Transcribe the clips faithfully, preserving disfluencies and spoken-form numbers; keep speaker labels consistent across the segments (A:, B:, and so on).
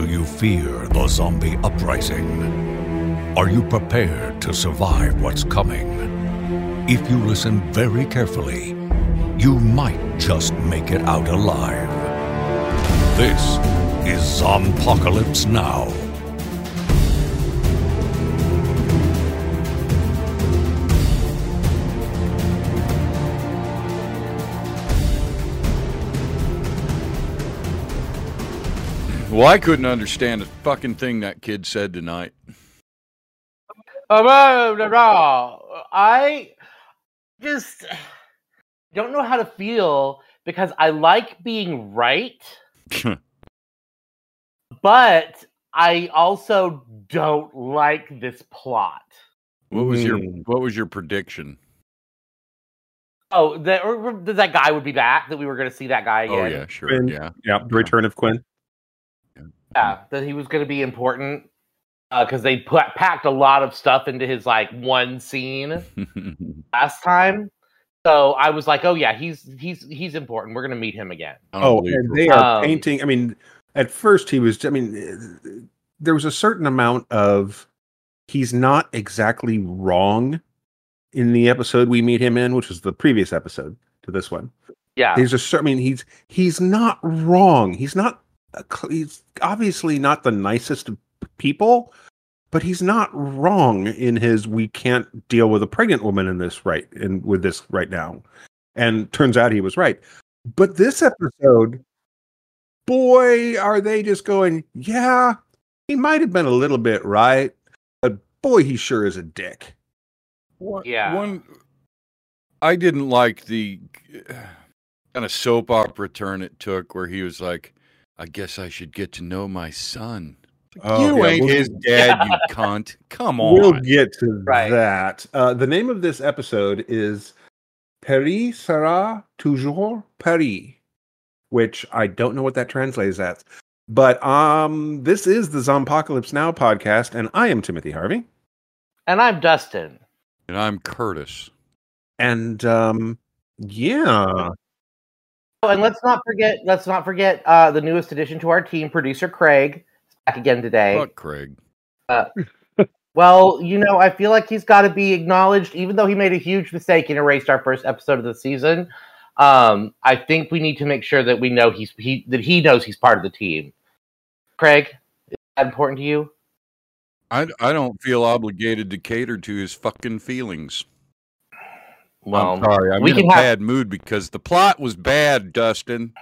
A: Do you fear the zombie uprising? Are you prepared to survive what's coming? If you listen very carefully, you might just make it out alive. This is Zompocalypse Now.
B: Well, I couldn't understand a fucking thing that kid said tonight.
C: I just don't know how to feel because I like being right, but I also don't like this plot.
B: What was your What was your prediction?
C: Oh, that or, that that guy would be back. That we were going to see that guy again.
B: Oh yeah, sure,
D: Quinn.
B: yeah,
D: Yeah, the return of Quinn.
C: Yeah, that he was going to be important because uh, they put packed a lot of stuff into his like one scene last time. So I was like, oh yeah, he's he's he's important. We're going to meet him again.
D: Oh, and they are
C: um,
D: painting. I mean, at first he was. I mean, there was a certain amount of he's not exactly wrong in the episode we meet him in, which was the previous episode to this one.
C: Yeah,
D: there's a. I mean, he's he's not wrong. He's not. He's obviously not the nicest of people, but he's not wrong in his we can't deal with a pregnant woman in this right and with this right now. And turns out he was right. But this episode, boy, are they just going, yeah, he might have been a little bit right, but boy, he sure is a dick.
B: One,
C: yeah.
B: One, I didn't like the kind of soap opera turn it took where he was like, I guess I should get to know my son. Like,
D: oh,
B: you
D: yeah,
B: ain't
D: we'll,
B: his dad, yeah. You cunt. Come on.
D: We'll get to
C: right.
D: that. Uh, the name of this episode is Paris sera toujours Paris, which I don't know what that translates as. But um, this is the Zompocalypse Now podcast, and I am Timothy Harvey.
C: And I'm Dustin.
B: And I'm Curtis.
D: And um, yeah.
C: Oh, and let's not forget, let's not forget uh, the newest addition to our team, producer Craig, is back again today.
B: Fuck Craig.
C: Uh, well, you know, I feel like he's got to be acknowledged, even though he made a huge mistake and erased our first episode of the season. Um, I think we need to make sure that we know he's he that he knows he's part of the team. Craig, is that important to you?
B: I, I don't feel obligated to cater to his fucking feelings.
C: Well,
B: I'm sorry, I'm
C: we
B: in
C: can
B: a
C: have...
B: bad mood because the plot was bad, Dustin.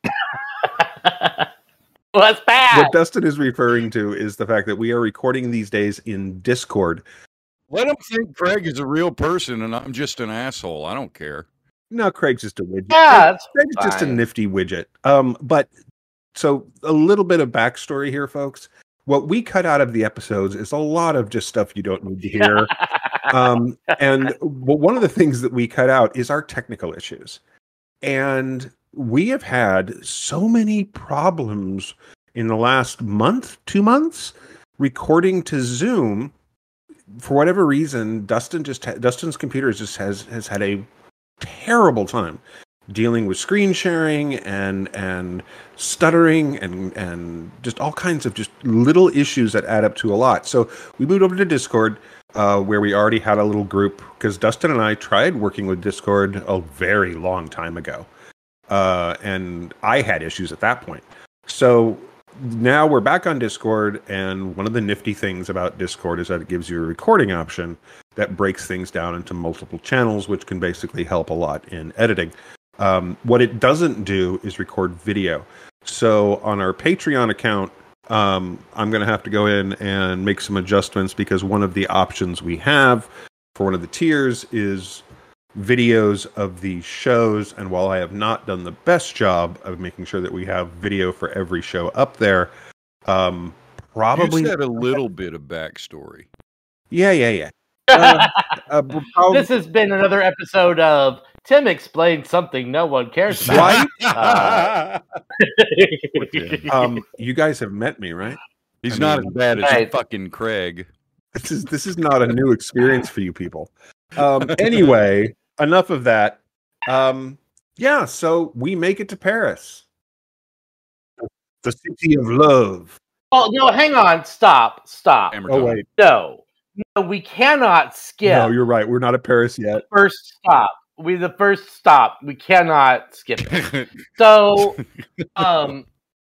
C: Well, that's bad.
D: What Dustin is referring to is the fact that we are recording these days in Discord.
B: Let him think Craig is a real person and I'm just an asshole. I don't care.
D: No, Craig's just a widget.
C: Yeah, it's
D: Craig's
C: fine.
D: just a nifty widget. Um, but so a little bit of backstory here, folks. What we cut out of the episodes is a lot of just stuff you don't need to hear. um, and well, one of the things that we cut out is our technical issues. And we have had so many problems in the last month, two months, recording to Zoom. For whatever reason, Dustin just ha- Dustin's computer just has has had a terrible time dealing with screen sharing and and stuttering and and just all kinds of just little issues that add up to a lot. So we moved over to Discord, uh, where we already had a little group because Dustin and I tried working with Discord a very long time ago, uh, and I had issues at that point. So now we're back on Discord, and one of the nifty things about Discord is that it gives you a recording option that breaks things down into multiple channels, which can basically help a lot in editing. Um, what it doesn't do is record video. So on our Patreon account, um, I'm going to have to go in and make some adjustments because one of the options we have for one of the tiers is videos of the shows. And while I have not done the best job of making sure that we have video for every show up there, um, probably
B: you said a little bit of backstory.
D: Yeah, yeah, yeah. Uh, uh, probably...
C: This has been another episode of Tim explains something no one cares about.
D: Right?
C: Uh,
D: um, you guys have met me, right?
B: He's
D: I
B: not
D: mean,
B: as bad as
C: right.
B: fucking Craig.
D: This is this is not a new experience for you people. Um, anyway, enough of that. Um, yeah, so we make it to Paris, the city of love.
C: Oh no! Hang on! Stop! Stop!
D: Oh wait,
C: no, no, we cannot skip.
D: no, you're right. We're not at Paris yet.
C: First stop. We the first stop. We cannot skip it. So, um,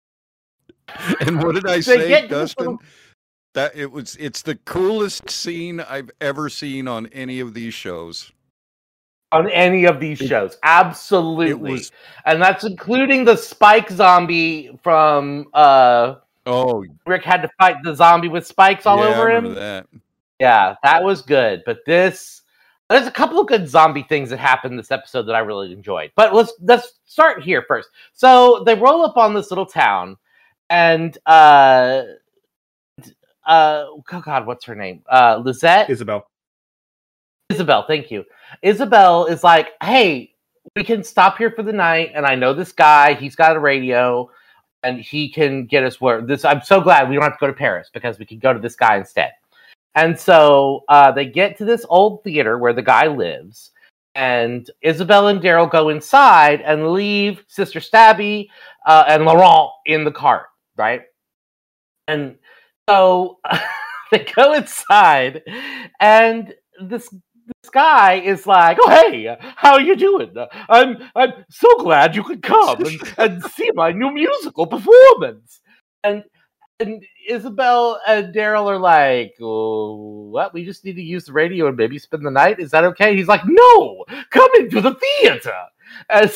B: and what did I
C: they
B: say,
C: get to this
B: Dustin?
C: little-
B: That it was. It's the coolest scene I've ever seen on any of these shows.
C: on any of these shows, absolutely,
B: It was-
C: and that's including the Spike zombie from. uh
B: Oh,
C: Rick had to fight the zombie with spikes all
B: yeah,
C: over
B: I
C: him.
B: remember that.
C: Yeah, that was good. But this, there's a couple of good zombie things that happened this episode that I really enjoyed. But let's let's start here first. So they roll up on this little town, and uh, uh, oh God, what's her name? Uh, Lizette,
D: Isabel.
C: Isabel. Thank you. Isabel is like, hey, we can stop here for the night, and I know this guy. He's got a radio. And he can get us where this. I'm so glad we don't have to go to Paris because we can go to this guy instead. And so uh, they get to this old theater where the guy lives, and Isabel and Daryl go inside and leave Sister Stabby uh, and Laurent in the cart, right? And so they go inside, and this. This guy is like, oh hey, how are you doing? I'm I'm so glad you could come and, and see my new musical performance. And and Isabel and Daryl are like, oh, what? We just need to use the radio and maybe spend the night. Is that okay? He's like, no, come into the theater. And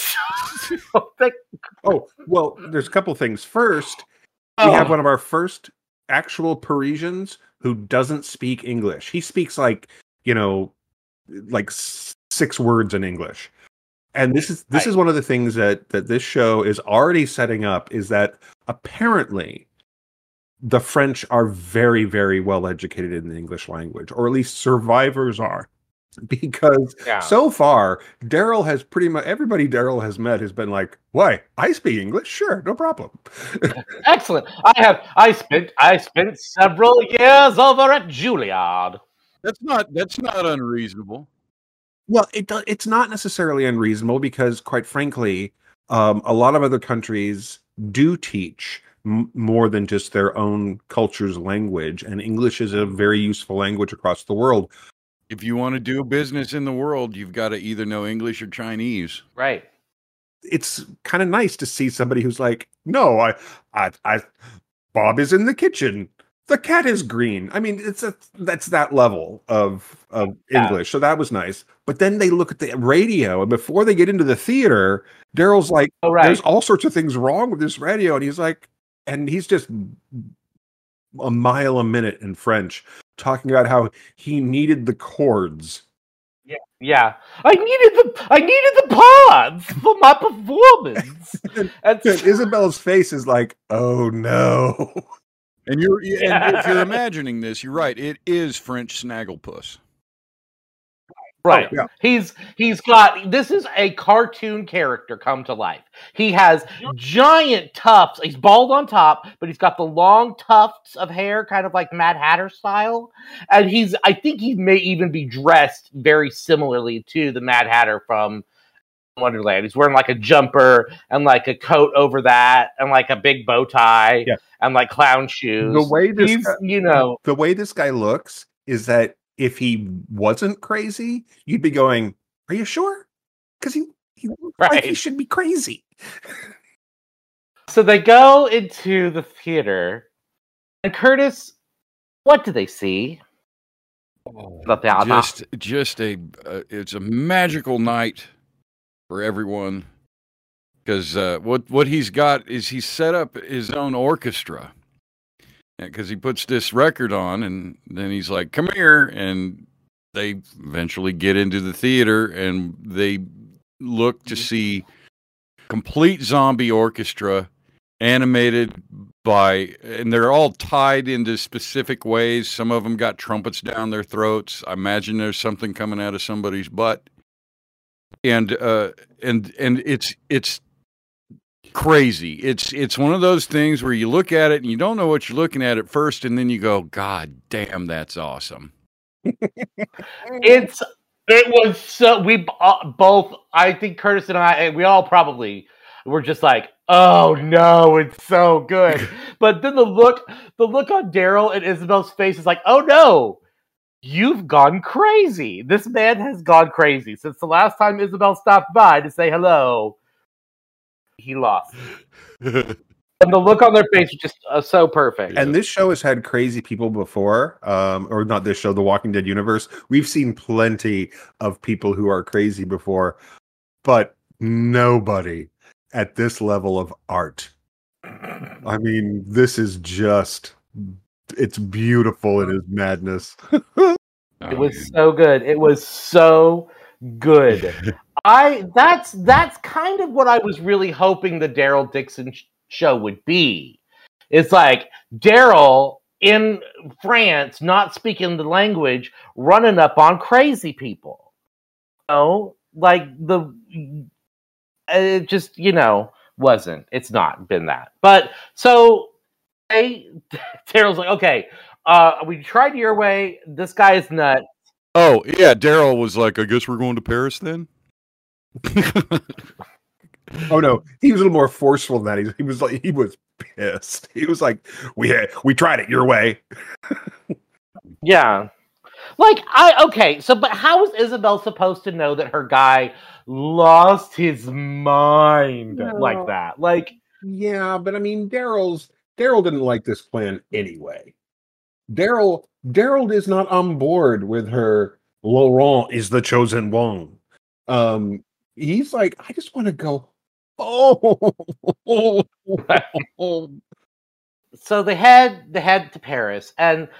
C: so they,
D: Oh well, there's a couple things. First, we
C: Oh.
D: have one of our first actual Parisians who doesn't speak English. He speaks like you know. like six words in English. And this is this
C: Right.
D: is one of the things that that this show is already setting up is that apparently the French are very, very well educated in the English language, or at least survivors are. Because
C: Yeah.
D: so far, Daryl has pretty much everybody Daryl has met has been like, why? I speak English? Sure, no problem.
C: Excellent. I have I spent I spent several years over at Juilliard.
B: That's not. That's not unreasonable.
D: Well, it do, it's not necessarily unreasonable because, quite frankly, um, a lot of other countries do teach m- more than just their own culture's language, and English is a very useful language across the world.
B: If you want to do business in the world, you've got to either know English or Chinese.
C: Right.
D: It's kind of nice to see somebody who's like, "No, I, I, I, Bob is in the kitchen. The cat is green." I mean, it's a that's that level of of
C: Yeah.
D: English. So that was nice. But then they look at the radio, and before they get into the theater, Daryl's like,
C: Oh, right.
D: "There's all sorts of things wrong with this radio," and he's like, and he's just a mile a minute in French, talking about how he needed the chords.
C: Yeah, I needed the I needed the pods for my performance. and
D: And Isabel's face is like, "Oh no."
B: And you're and if you're
C: Yeah.
B: imagining this, you're right. It is French Snagglepuss.
C: right,
D: Oh, yeah.
C: he's he's got this is a cartoon character come to life. He has giant tufts. He's bald on top, but he's got the long tufts of hair, kind of like Mad Hatter style. And he's I think he may even be dressed very similarly to the Mad Hatter from Wonderland. He's wearing like a jumper and like a coat over that, and like a big bow tie,
D: Yeah.
C: and like clown shoes.
D: The way this
C: He's,
D: guy-
C: you know,
D: The way this guy looks is that if he wasn't crazy, you'd be going, "Are you sure?" Because he, he looks like he
C: Right.
D: should be crazy.
C: so they go into the theater, and Curtis, what do they see? The theater.
B: Just, just a. Uh, it's a magical night for everyone because uh, what what he's got is he's set up his own orchestra. Because he puts this record on, and then he's like, "Come here," and they eventually get into the theater, and they look to see complete zombie orchestra animated by, and they're all tied into specific ways. Some of them got trumpets down their throats. I imagine there's something coming out of somebody's butt, and uh, and and it's it's. crazy. It's it's one of those things where you look at it and you don't know what you're looking at at first, and then you go, "God damn, that's awesome."
C: It's it was so we uh, both I think Curtis and I and we all probably were just like, Oh no, it's so good. But then the look, the look on Daryl and Isabel's face is like, oh no, you've gone crazy. This man has gone crazy since the last time Isabel stopped by to say hello. He lost. And the look on their face is just uh, so perfect.
D: And this show has had crazy people before, um, or not this show, The Walking Dead universe. We've seen plenty of people who are crazy before, but nobody at this level of art. I mean, this is just, it's beautiful in its madness.
C: It was so good. It was so good. I that's that's kind of what I was really hoping the Daryl Dixon sh- show would be. It's like Daryl in France, not speaking the language, running up on crazy people. You know, like the it just you know wasn't. It's not been that. But so hey, Daryl's like, okay, uh, we tried your way. This guy is nuts.
B: Oh yeah, Daryl was like, I guess we're going to Paris then.
D: Oh no, he was a little more forceful than that. He, he was like, he was pissed. He was like, we had, we tried it your way.
C: Yeah, like I okay. So, but how is Isabel supposed to know that her guy lost his mind
D: No.
C: like that? Like,
D: Yeah, but I mean, Daryl's Daryl didn't like this plan anyway. Daryl Daryl is not on board with her. Laurent is the chosen one. Um, he's like, I just want to go. Oh,
C: so they head they head to Paris, and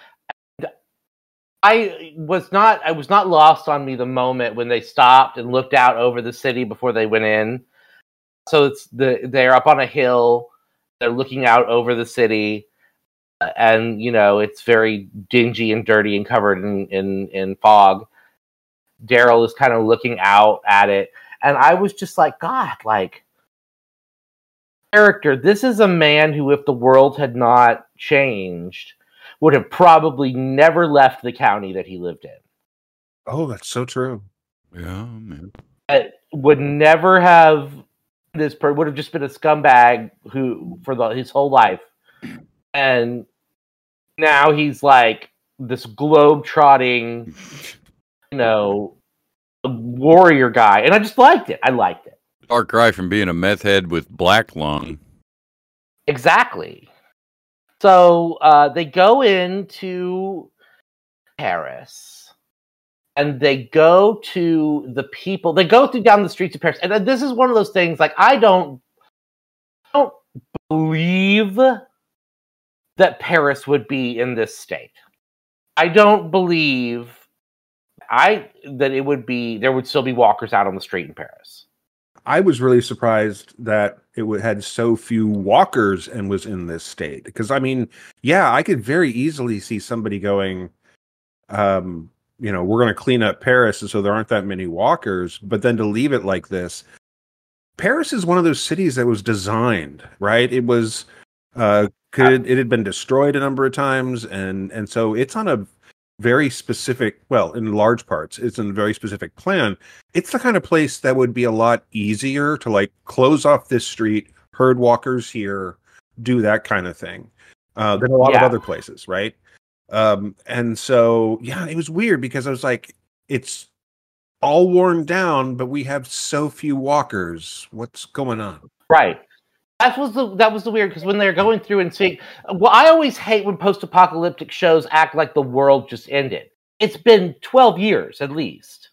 C: I was not I was not lost on me the moment when they stopped and looked out over the city before they went in. So it's the they're up on a hill, they're looking out over the city, and you know it's very dingy and dirty and covered in in, in fog. Daryl is kind of looking out at it, and I was just like, God, like character. This is a man who, if the world had not changed, would have probably never left the county that he lived in.
D: oh, that's so true.
B: Yeah, man.
C: It would never have this. Per- would have just been a scumbag who for the, his whole life, and now he's like this globe-trotting, you know, warrior guy, and I just liked it. I liked it.
B: Far cry from being a meth head with black lung.
C: Exactly. So uh, they go into Paris, and they go to the people. They go through down the streets of Paris, and this is one of those things. Like I don't, I don't believe that Paris would be in this state. I don't believe I that it would be. There would still be walkers out on the street in Paris.
D: I was really surprised that it would, had so few walkers and was in this state. Because I mean, yeah, I could very easily see somebody going, um, you know, we're going to clean up Paris, and so there aren't that many walkers. But then to leave it like this, Paris is one of those cities that was designed, right? It was, uh, could it had been destroyed a number of times, and and so it's on a very specific, well, in large parts, it's in a very specific plan. It's the kind of place that would be a lot easier to like close off this street, herd walkers here, do that kind of thing, uh, than a lot
C: Yeah.
D: of other places, right? Um, and so, yeah, it was weird because I was like, it's all worn down, but we have so few walkers. What's going on?
C: Right. That was the that was the weird because when they're going through and seeing, well, I always hate when post-apocalyptic shows act like the world just ended. It's been twelve years at least,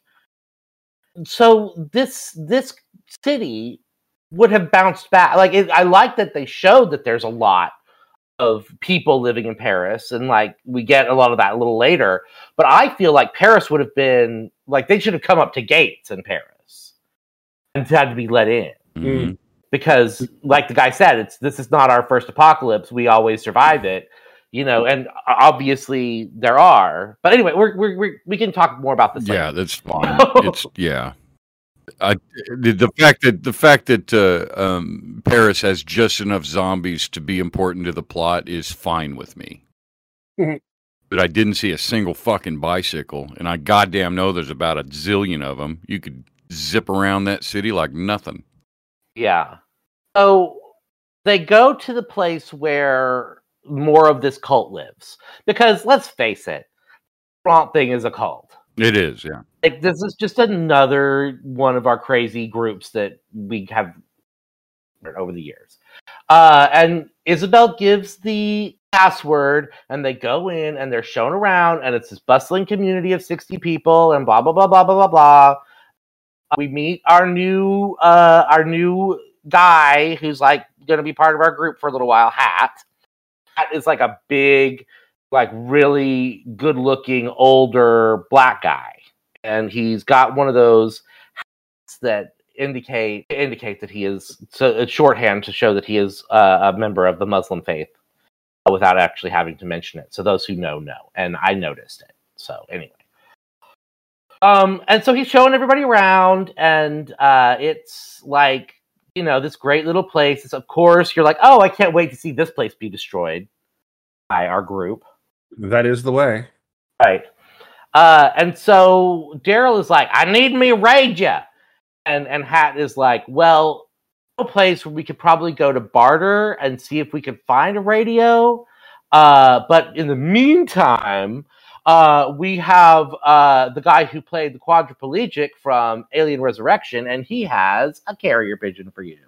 C: so this this city would have bounced back. Like it, I like that they showed that there's a lot of people living in Paris, and like we get a lot of that a little later. But I feel like Paris would have been like they should have come up to gates in Paris and had to be let in.
B: Mm-hmm.
C: Because, like the guy said, it's this is not our first apocalypse. We always survive it, you know. And obviously there are, but anyway, we're, we're, we're we can talk more about this.
B: Yeah,
C: later.
B: that's fine. It's yeah. I, the, the fact that the fact that uh, um, Paris has just enough zombies to be important to the plot is fine with me.
D: Mhm.
B: But I didn't see a single fucking bicycle, and I goddamn know there's about a zillion of them. You could zip around that city like nothing.
C: Yeah. So they go to the place where more of this cult lives. Because let's face it, the Laurent thing is a cult.
B: It is, yeah.
C: Like, this is just another one of our crazy groups that we have over the years. Uh, and Isabel gives the password, and they go in, and they're shown around, and it's this bustling community of sixty people, and blah, blah, blah, blah, blah, blah, blah. We meet our new, uh, our new guy who's, like, going to be part of our group for a little while, Hat. Hat is, like, a big, like, really good-looking, older black guy. And he's got one of those hats that indicate indicate that he is, so it's shorthand to show that he is uh, a member of the Muslim faith without actually having to mention it. So those who know, know. And I noticed it. So anyway. Um, and so he's showing everybody around, and uh, it's like, you know, this great little place. It's, of course, you're like, oh, I can't wait to see this place be destroyed by our group.
D: That is the way.
C: Right. Uh, and so Daryl is like, I need me radio. And and Hat is like, well, a place where we could probably go to barter and see if we could find a radio. Uh, but in the meantime, uh, we have uh, the guy who played the quadriplegic from Alien Resurrection, and he has a carrier pigeon for you.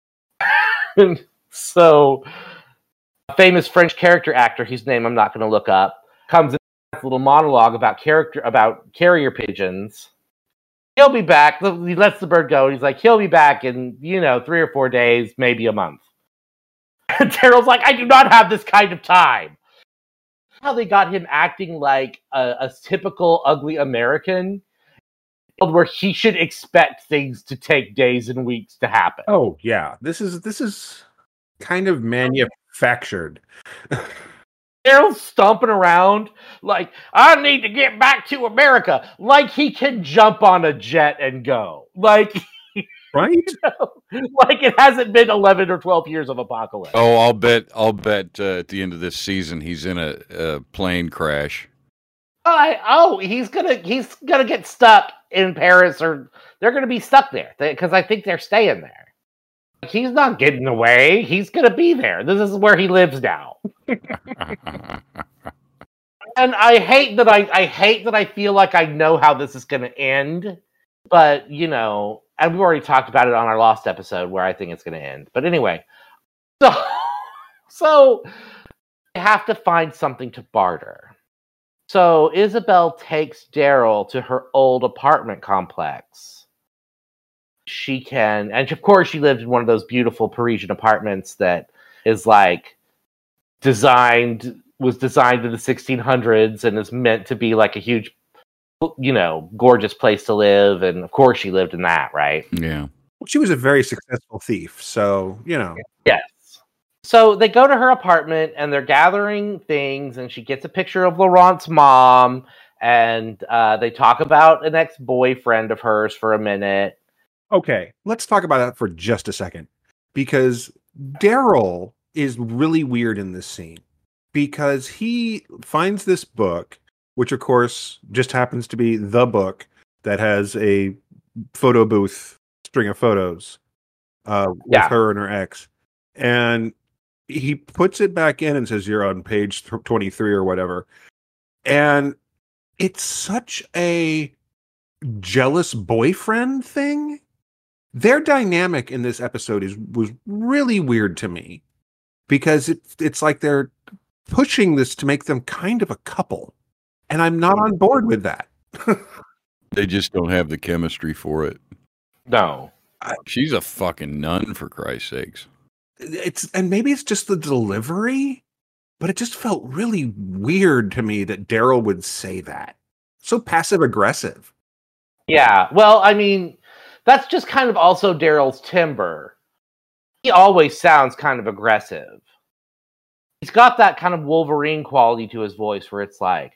C: And so a famous French character actor, whose name I'm not going to look up, comes in with a little monologue about character about carrier pigeons. He'll be back. He lets the bird go. He's like, he'll be back in, you know, three or four days, maybe a month. And Daryl's like, I do not have this kind of time. How they got him acting like a, a typical ugly American, where he should expect things to take days and weeks to happen.
D: Oh yeah, this is this is kind of manufactured.
C: Daryl's stomping around like, I need to get back to America. Like he can jump on a jet and go. Like,
D: right?
C: You know, like it hasn't been eleven or twelve years of apocalypse.
B: Oh, I'll bet. I'll bet uh, at the end of this season he's in a, a plane crash.
C: I, oh, he's gonna he's gonna get stuck in Paris, or they're gonna be stuck there because I think they're staying there. He's not getting away. He's gonna be there. This is where he lives now. And I hate that I, I hate that I feel like I know how this is gonna end, but you know, and we've already talked about it on our Lost episode where I think it's gonna end. But anyway, so so I have to find something to barter. So Isabel takes Daryl to her old apartment complex. She can, and of course she lived in one of those beautiful Parisian apartments that is like designed, was designed in the sixteen hundreds and is meant to be like a huge, you know, gorgeous place to live. And of course she lived in that, right?
B: Yeah.
D: She was a very successful thief, so, you know.
C: Yes. So they go to her apartment and they're gathering things, and she gets a picture of Laurent's mom, and uh, they talk about an ex-boyfriend of hers for a minute.
D: Okay, let's talk about that for just a second, because Daryl is really weird in this scene because he finds this book, which of course just happens to be the book that has a photo booth string of photos uh, with
C: Yeah.
D: her and her ex, and he puts it back in and says, you're on page twenty-three or whatever. And it's such a jealous boyfriend thing. Their dynamic in this episode is was really weird to me because it, it's like they're pushing this to make them kind of a couple. And I'm not on board with that.
B: They just don't have the chemistry for it.
C: No.
B: She's a fucking nun, for Christ's sakes.
D: It's and maybe it's just the delivery, but it just felt really weird to me that Daryl would say that. So passive aggressive.
C: Yeah. Well, I mean, that's just kind of also Daryl's timber. He always sounds kind of aggressive. He's got that kind of Wolverine quality to his voice where it's like,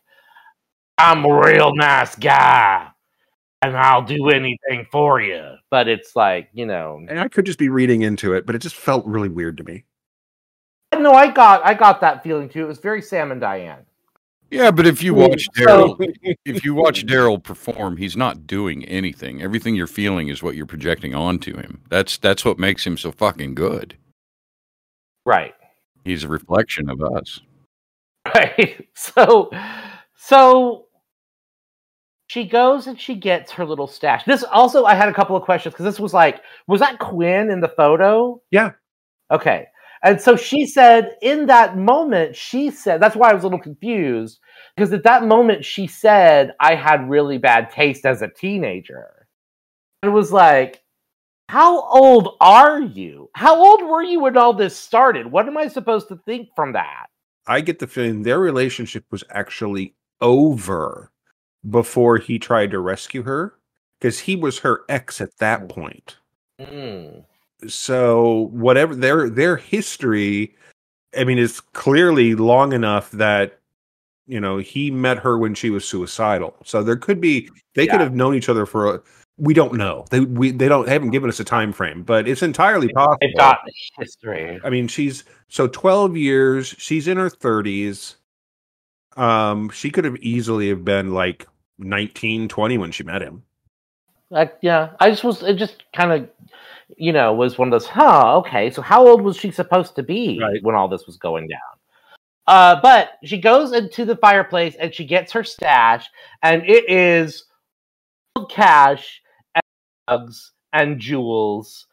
C: I'm a real nice guy and I'll do anything for you. But it's like, you know.
D: And I could just be reading into it, but it just felt really weird to me.
C: No, I got I got that feeling too. It was very Sam and Diane.
B: Yeah, but if you watch
C: So-
B: Daryl, if you watch Daryl perform, he's not doing anything. Everything you're feeling is what you're projecting onto him. That's that's what makes him so fucking good.
C: Right.
B: He's a reflection of us.
C: Right. So, so she goes and she gets her little stash. This also, I had a couple of questions because this was like, was that Quinn in the photo?
D: Yeah.
C: Okay. And so she said in that moment, she said, that's why I was a little confused, because at that moment she said, I had really bad taste as a teenager. It was like, how old are you? How old were you when all this started? What am I supposed to think from that?
D: I get the feeling their relationship was actually over before he tried to rescue her, because he was her ex at that point.
C: Mm.
D: So whatever their their history, I mean, is clearly long enough that, you know, he met her when she was suicidal. So there could be they
C: Yeah.
D: could have known each other for a, we don't know. They we they don't they haven't given us a time frame, but it's entirely possible.
C: They've got history.
D: I mean, she's so twelve years, she's in her thirties. Um, she could have easily have been like nineteen, twenty when she met him.
C: Like, yeah, I just was, it just kind of, you know, was one of those, huh, okay, so how old was she supposed to be
D: Right.
C: when all this was going down? Uh, but she goes into the fireplace and she gets her stash, and it is cash and drugs and jewels.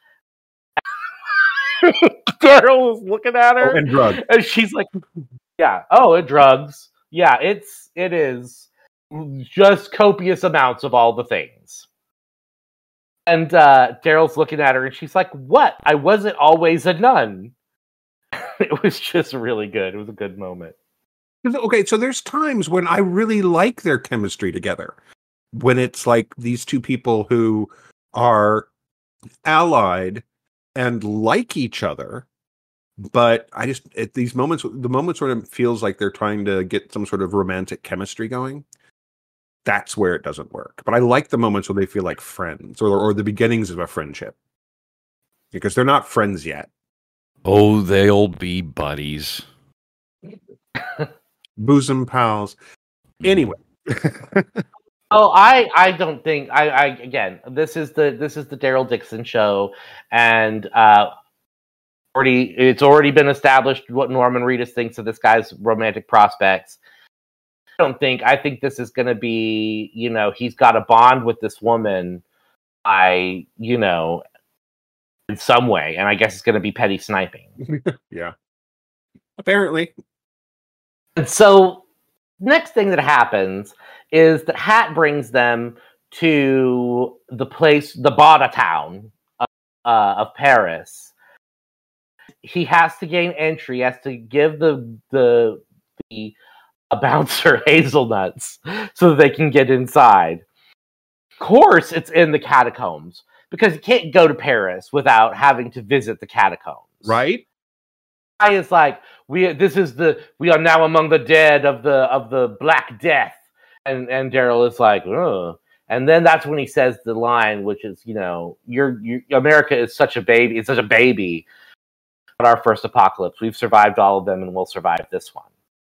C: Daryl was looking at her,
D: Oh, and drugs.
C: and she's like, yeah, oh, and drugs. Yeah, it's, it is just copious amounts of all the things. And uh, Daryl's looking at her, and she's like, what? I wasn't always a nun. It was just really good. It was a good moment.
D: Okay, so there's times when I really like their chemistry together. When it's like these two people who are allied and like each other, but I just, at these moments, the moments when it feels like they're trying to get some sort of romantic chemistry going, that's where it doesn't work. But I like the moments where they feel like friends, or, or the beginnings of a friendship, because they're not friends yet.
B: Oh, they'll be buddies.
D: Bosom pals. Anyway.
C: Oh, I, I don't think I, I again. This is the this is the Daryl Dixon show, and uh, already it's already been established what Norman Reedus thinks of this guy's romantic prospects. I don't think I think this is going to be, you know, he's got a bond with this woman, I you know, in some way, and I guess it's going to be petty sniping.
D: Yeah, apparently.
C: And so, next thing that happens is that Hat brings them to the place, the Bada town of, uh, of Paris. He has to gain entry. He has to give the the the a bouncer hazelnuts so that they can get inside. Of course, it's in the catacombs because you can't go to Paris without having to visit the catacombs.
D: Right?
C: Guy is like, we this is the we are now among the dead of the of the Black Death, and and Daryl is like, oh, and then that's when he says the line, which is, you know, you're you America is such a baby, it's such a baby. But our first apocalypse, we've survived all of them, and we'll survive this one.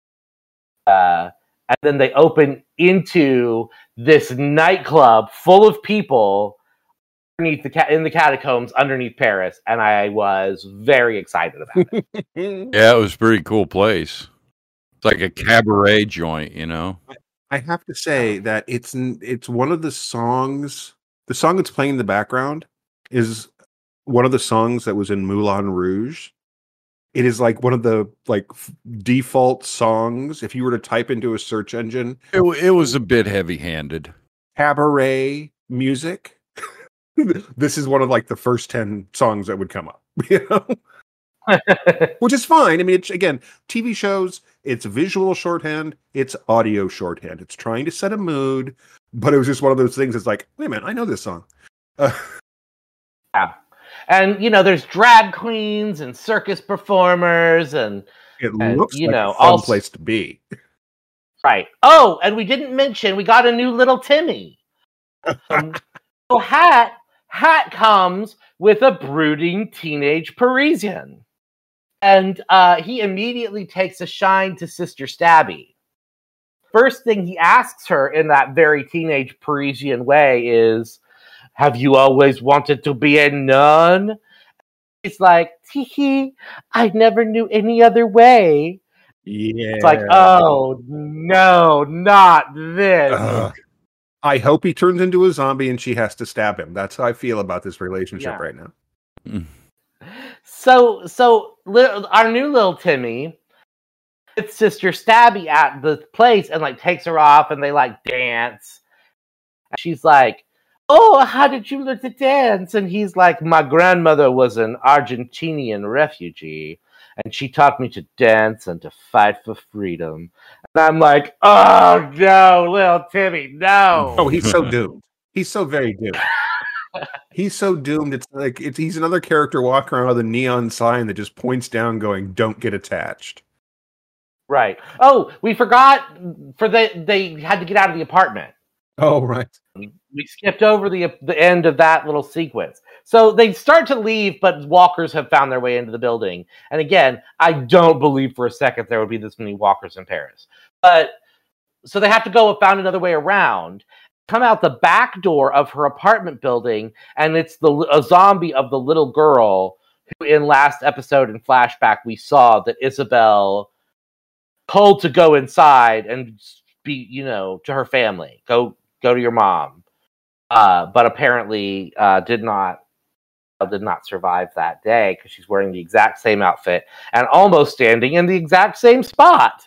C: Uh, and then they open into this nightclub full of people underneath the ca- in the catacombs underneath Paris, and I was very excited about it.
B: Yeah, it was a pretty cool place. It's like a cabaret joint, you know.
D: I have to say that it's it's one of the songs. The song that's playing in the background is one of the songs that was in Moulin Rouge. It is like one of the like f- default songs. If you were to type into a search engine,
B: It, w- it was a bit heavy-handed.
D: cabaret music, this is one of like the first ten songs that would come up. You know? Which is fine. I mean, it's, again, T V shows, it's visual shorthand, it's audio shorthand. It's trying to set a mood, but it was just one of those things. It's like, wait a minute, I know this song. Uh,
C: Yeah. And, you know, there's drag queens and circus performers and,
D: it
C: And,
D: looks
C: you
D: like
C: know,
D: a fun
C: also-
D: place to be.
C: right. Oh, and we didn't mention we got a new little Timmy. Um, so Hat, Hat comes with a brooding teenage Parisian. And uh, he immediately takes a shine to Sister Stabby. First thing he asks her in that very teenage Parisian way is, have you always wanted to be a nun? He's like, tee hee, I never knew any other way.
D: Yeah.
C: It's like, oh, no, not this.
D: Ugh. I hope he turns into a zombie and she has to stab him. That's how I feel about this relationship
C: Yeah.
D: right now.
C: So, so little, our new little Timmy, it's Sister Stabby at the place and like takes her off and they like dance. And she's like, oh, how did you learn to dance? And he's like, my grandmother was an Argentinian refugee and she taught me to dance and to fight for freedom. And I'm like, oh no, little Timmy, no.
D: Oh, he's so doomed. He's so very doomed. He's so doomed. It's like it's he's another character walking around with a neon sign that just points down going, don't get attached.
C: Right. Oh, we forgot for the they had to get out of the apartment.
D: Oh, right.
C: We skipped over the the end of that little sequence. So they start to leave, but walkers have found their way into the building. And again, I don't believe for a second there would be this many walkers in Paris. But so they have to go and find another way around. Come out the back door of her apartment building, and it's the a zombie of the little girl who, in last episode in flashback, we saw that Isabel told to go inside and be, you know, to her family, go go to your mom, uh, but apparently uh, did not uh, did not survive that day because she's wearing the exact same outfit and almost standing in the exact same spot.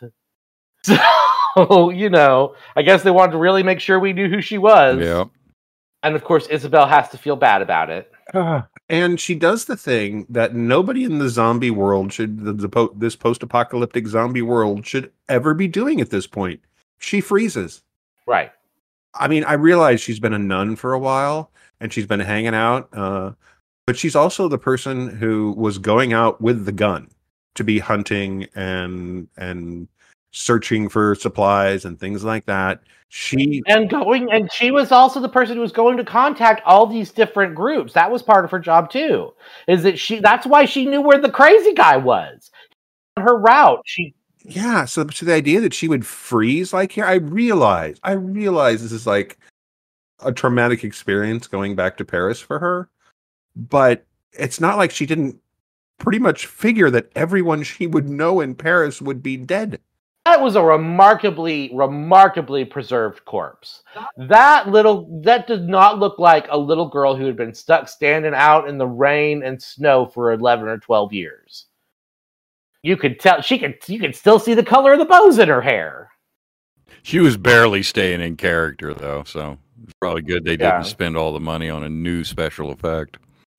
C: So, you know, I guess they wanted to really make ssure we knew who she was.
B: Yeah.
C: And of course, Isabel has to feel bad about it.
D: Uh, and she does the thing that nobody in the zombie world should, the, the po- this post-apocalyptic zombie world should ever be doing at this point. She freezes.
C: Right.
D: I mean, I realize she's been a nun for a while and she's been hanging out, uh, but she's also the person who was going out with the gun to be hunting and and searching for supplies and things like that. She
C: and going and she was also the person who was going to contact all these different groups. That was part of her job too. Is that she that's why she knew where the crazy guy was. On her route, she
D: Yeah, so, so the idea that she would freeze like here, I realize, I realize this is like a traumatic experience going back to Paris for her, but it's not like she didn't pretty much figure that everyone she would know in Paris would be dead.
C: That was a remarkably, remarkably preserved corpse. That little, that did not look like a little girl who had been stuck standing out in the rain and snow for eleven or twelve years. You could tell, she could, you could still see the color of the bows in her hair.
B: She was barely staying in character, though, so it's probably good they
C: Yeah.
B: didn't spend all the money on a new special effect.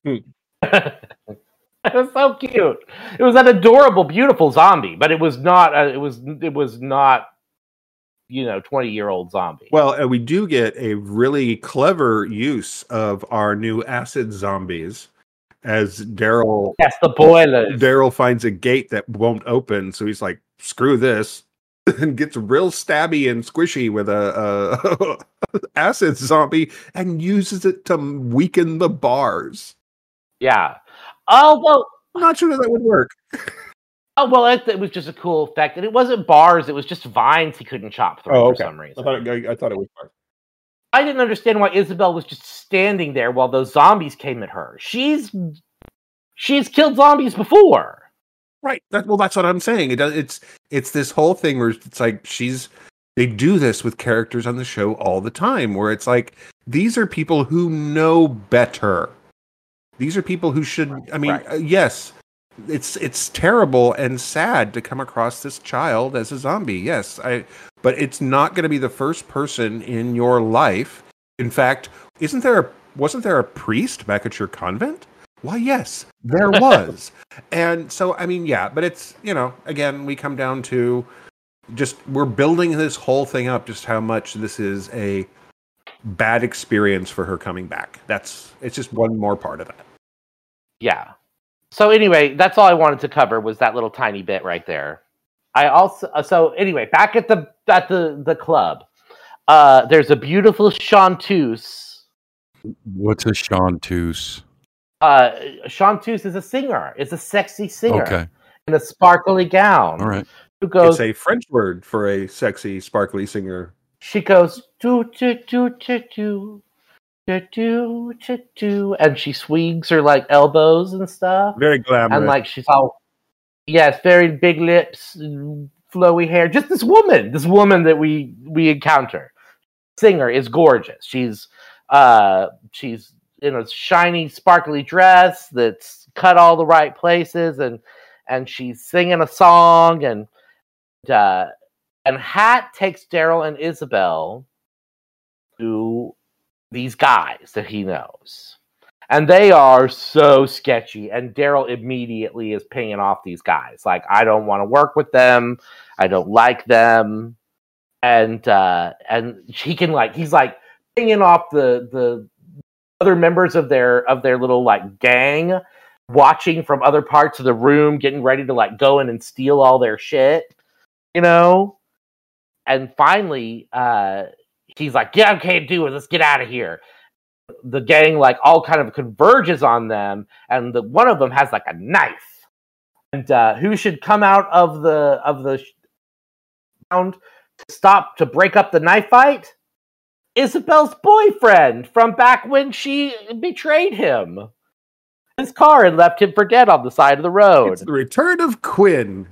C: It was so cute. It was an adorable, beautiful zombie, but it was not. A, it was. It was not. You know, twenty-year-old zombie.
D: Well, and we do get a really clever use of our new acid zombies as Daryl.
C: Yes, the boilers.
D: Daryl finds a gate that won't open, so he's like, "Screw this," and gets real stabby and squishy with a, a acid zombie and uses it to weaken the bars.
C: Yeah. Although
D: I'm not sure that that would work.
C: Oh, well, it, it was just a cool effect. And it wasn't bars. It was just vines he couldn't chop through
D: Oh,
C: for
D: okay.
C: some reason.
D: I thought it, I, I thought it was bars.
C: I didn't understand why Isabel was just standing there while those zombies came at her. She's she's killed zombies before.
D: Right. That, well, that's what I'm saying. It does. It's it's this whole thing where it's like she's. They do this with characters on the show all the time, where it's like these are people who know better. These are people who should. I mean,
C: Right.
D: uh, yes, it's it's terrible and sad to come across this child as a zombie. Yes, I. But it's not going to be the first person in your life. In fact, isn't there? A, wasn't there a priest back at your convent? Why, yes, there was. And so, I mean, yeah, but it's, you know, again, we come down to just, we're building this whole thing up, just how much this is a bad experience for her coming back. That's, it's just one more part of it.
C: Yeah. So anyway, that's all I wanted to cover was that little tiny bit right there. I also, uh, so anyway, back at the, at the, the club, uh, there's a beautiful chanteuse.
B: What's a chanteuse?
C: Uh, chanteuse is a singer. It's a sexy singer.
B: Okay.
C: In a sparkly gown.
B: All right.
C: Who goes,
D: It's a French word for a sexy, sparkly singer.
C: she goes, do, do, do, do, do, do do do, and she swings her like elbows and stuff,
D: Very glamorous.
C: and like she's all yes, very big lips, flowy hair. Just this woman, this woman that we we encounter. Singer is gorgeous. She's uh she's in a shiny, sparkly dress that's cut all the right places, and and she's singing a song, and uh, and Hat takes Daryl and Isabel to these guys that he knows. And they are so sketchy, and Daryl immediately is pinging off these guys. Like, I don't want to work with them. I don't like them. And uh, and he can like he's like pinging off the the other members of their of their little like gang, watching from other parts of the room, getting ready to like go in and steal all their shit, you know. And finally, uh, he's like, "Yeah, okay, do it. Let's get out of here." The gang like all kind of converges on them, and the one of them has like a knife. And uh, who should come out of the of the round to stop to break up the knife fight? Isabel's boyfriend from back when she betrayed him. His car and left him for dead on the side of the road.
D: It's the return of Quinn.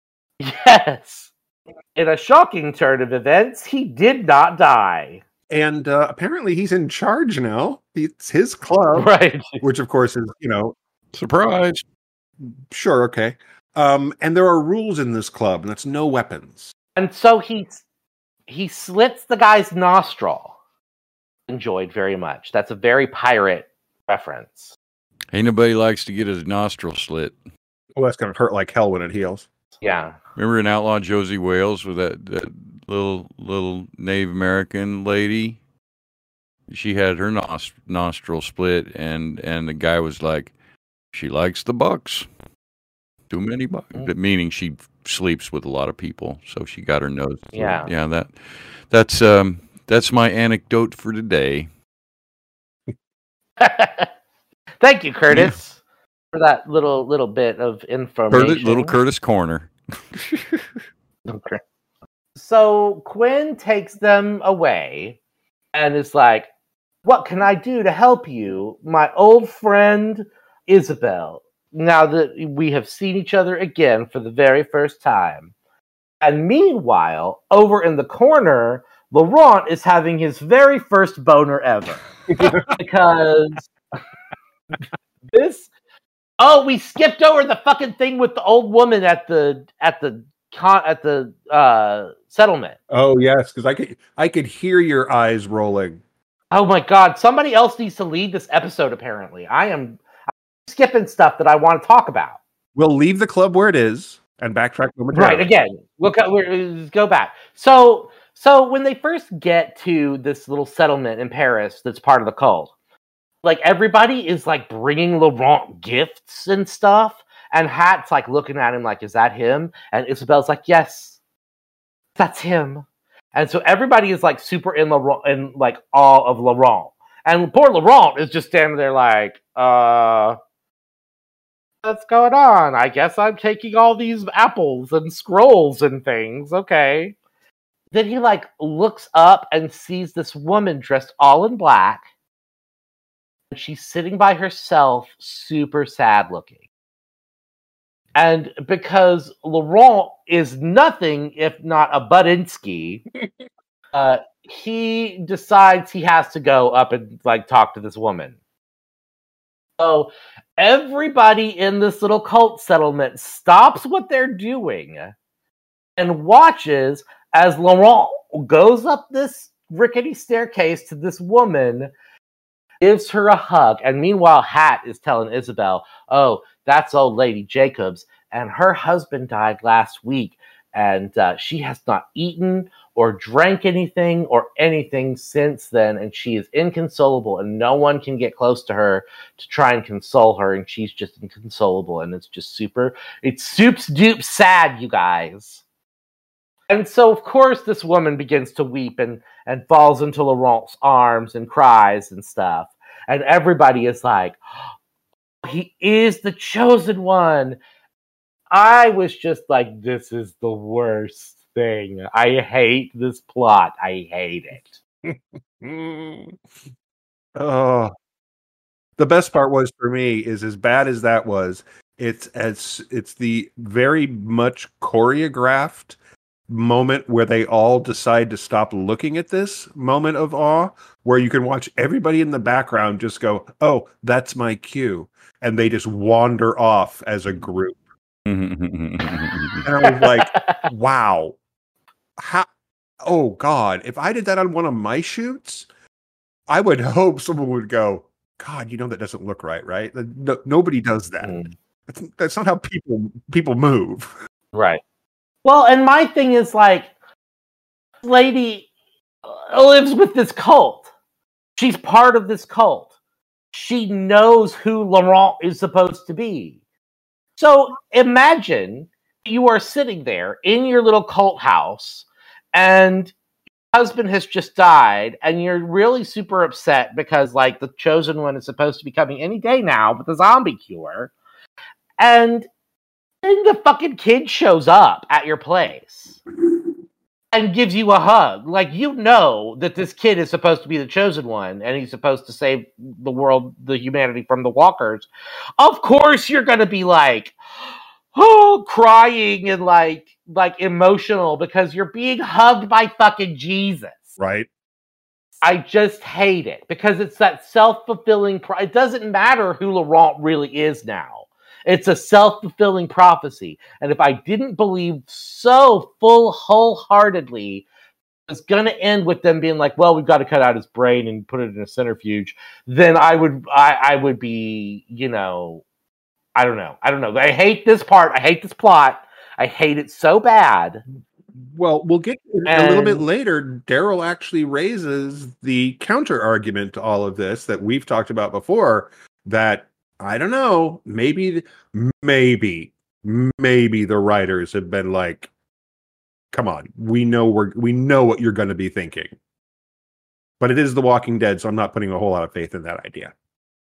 C: Yes. In a shocking turn of events, he did not die.
D: And uh, apparently he's in charge now. It's his club.
C: Right.
D: Which, of course, is, you know...
B: Surprise.
D: Sure, okay. Um, and there are rules in this club, and that's no weapons.
C: And so he, he slits the guy's nostril. Enjoyed very much. That's a very pirate reference.
B: Ain't nobody likes to get his nostril slit.
D: Well, that's going to hurt like hell when it heals.
C: Yeah.
B: Remember in Outlaw Josie Wales with that, that little little Native American lady? She had her nost- nostril split, and, and the guy was like, she likes the bucks. Too many bucks. Mm. Meaning she sleeps with a lot of people, so she got her nose.
C: Yeah.
B: Yeah, that that's um that's my anecdote for today.
C: Thank you, Curtis, for that little little bit of information.
B: Curtis, little Curtis Corner.
C: Okay. So Quinn takes them away and is like, "What can I do to help you, my old friend Isabel, now that we have seen each other again for the very first time?" And meanwhile, over in the corner, Laurent is having his very first boner ever. Because this... Oh, we skipped over the fucking thing with the old woman at the at the at the uh, settlement.
D: Oh yes, because I could I could hear your eyes rolling.
C: Oh my god! Somebody else needs to lead this episode. Apparently, I am I'm skipping stuff that I want to talk about.
D: We'll leave the club where it is and backtrack momentarily.
C: Right again. We'll go, we'll go back. So so when they first get to this little settlement in Paris, that's part of the cult. Like, everybody is, like, bringing Laurent gifts and stuff. And Hat's, like, looking at him like, is that him? And Isabel's like, yes, that's him. And so everybody is, like, super in, Laurent, in like, awe of Laurent. And poor Laurent is just standing there like, uh, what's going on? I guess I'm taking all these apples and scrolls and things. Okay. Then he, like, looks up and sees this woman dressed all in black. She's sitting by herself, super sad looking. And because Laurent is nothing if not a Budinsky, uh, he decides he has to go up and like talk to this woman. So everybody in this little cult settlement stops what they're doing and watches as Laurent goes up this rickety staircase to this woman, gives her a hug, and meanwhile Hat is telling Isabel, oh, that's old lady Jacobs, and her husband died last week, and uh, she has not eaten or drank anything or anything since then, and she is inconsolable, and no one can get close to her to try and console her, and she's just inconsolable, and it's just super, it's soups dupe sad, you guys. And so, of course, this woman begins to weep and, and falls into Laurent's arms and cries and stuff. And everybody is like, oh, he is the chosen one. I was just like, this is the worst thing. I hate this plot. I hate it.
D: Oh, the best part was for me is as bad as that was. It's as it's the very much choreographed moment where they all decide to stop looking at this moment of awe, where you can watch everybody in the background just go, "Oh, that's my cue," and they just wander off as a group. And I was like, "Wow, how? Oh God, if I did that on one of my shoots, I would hope someone would go, God, you know that doesn't look right, right? No, nobody does that.
C: Mm.
D: That's, that's not how people people move."
C: Right. Well, and my thing is like, lady lives with this cult. She's part of this cult. She knows who Laurent is supposed to be. So imagine you are sitting there in your little cult house and your husband has just died and you're really super upset because like the chosen one is supposed to be coming any day now with the zombie cure. And then the fucking kid shows up at your place and gives you a hug. Like, you know that this kid is supposed to be the chosen one and he's supposed to save the world, the humanity from the walkers. Of course you're going to be like, oh, crying and like, like emotional because you're being hugged by fucking Jesus.
D: Right.
C: I just hate it because it's that self-fulfilling. Pro- it doesn't matter who Laurent really is now. It's a self-fulfilling prophecy. And if I didn't believe so full wholeheartedly it's going to end with them being like, well, we've got to cut out his brain and put it in a centrifuge, then I would, I, I would be, you know, I don't know. I don't know. I hate this part. I hate this plot. I hate it so bad.
D: Well, we'll get
C: And,
D: a little bit later. Daryl actually raises the counter argument to all of this that we've talked about before, that I don't know, maybe, maybe, maybe the writers have been like, come on, we know we're, we know what you're going to be thinking. But it is The Walking Dead, so I'm not putting a whole lot of faith in that idea.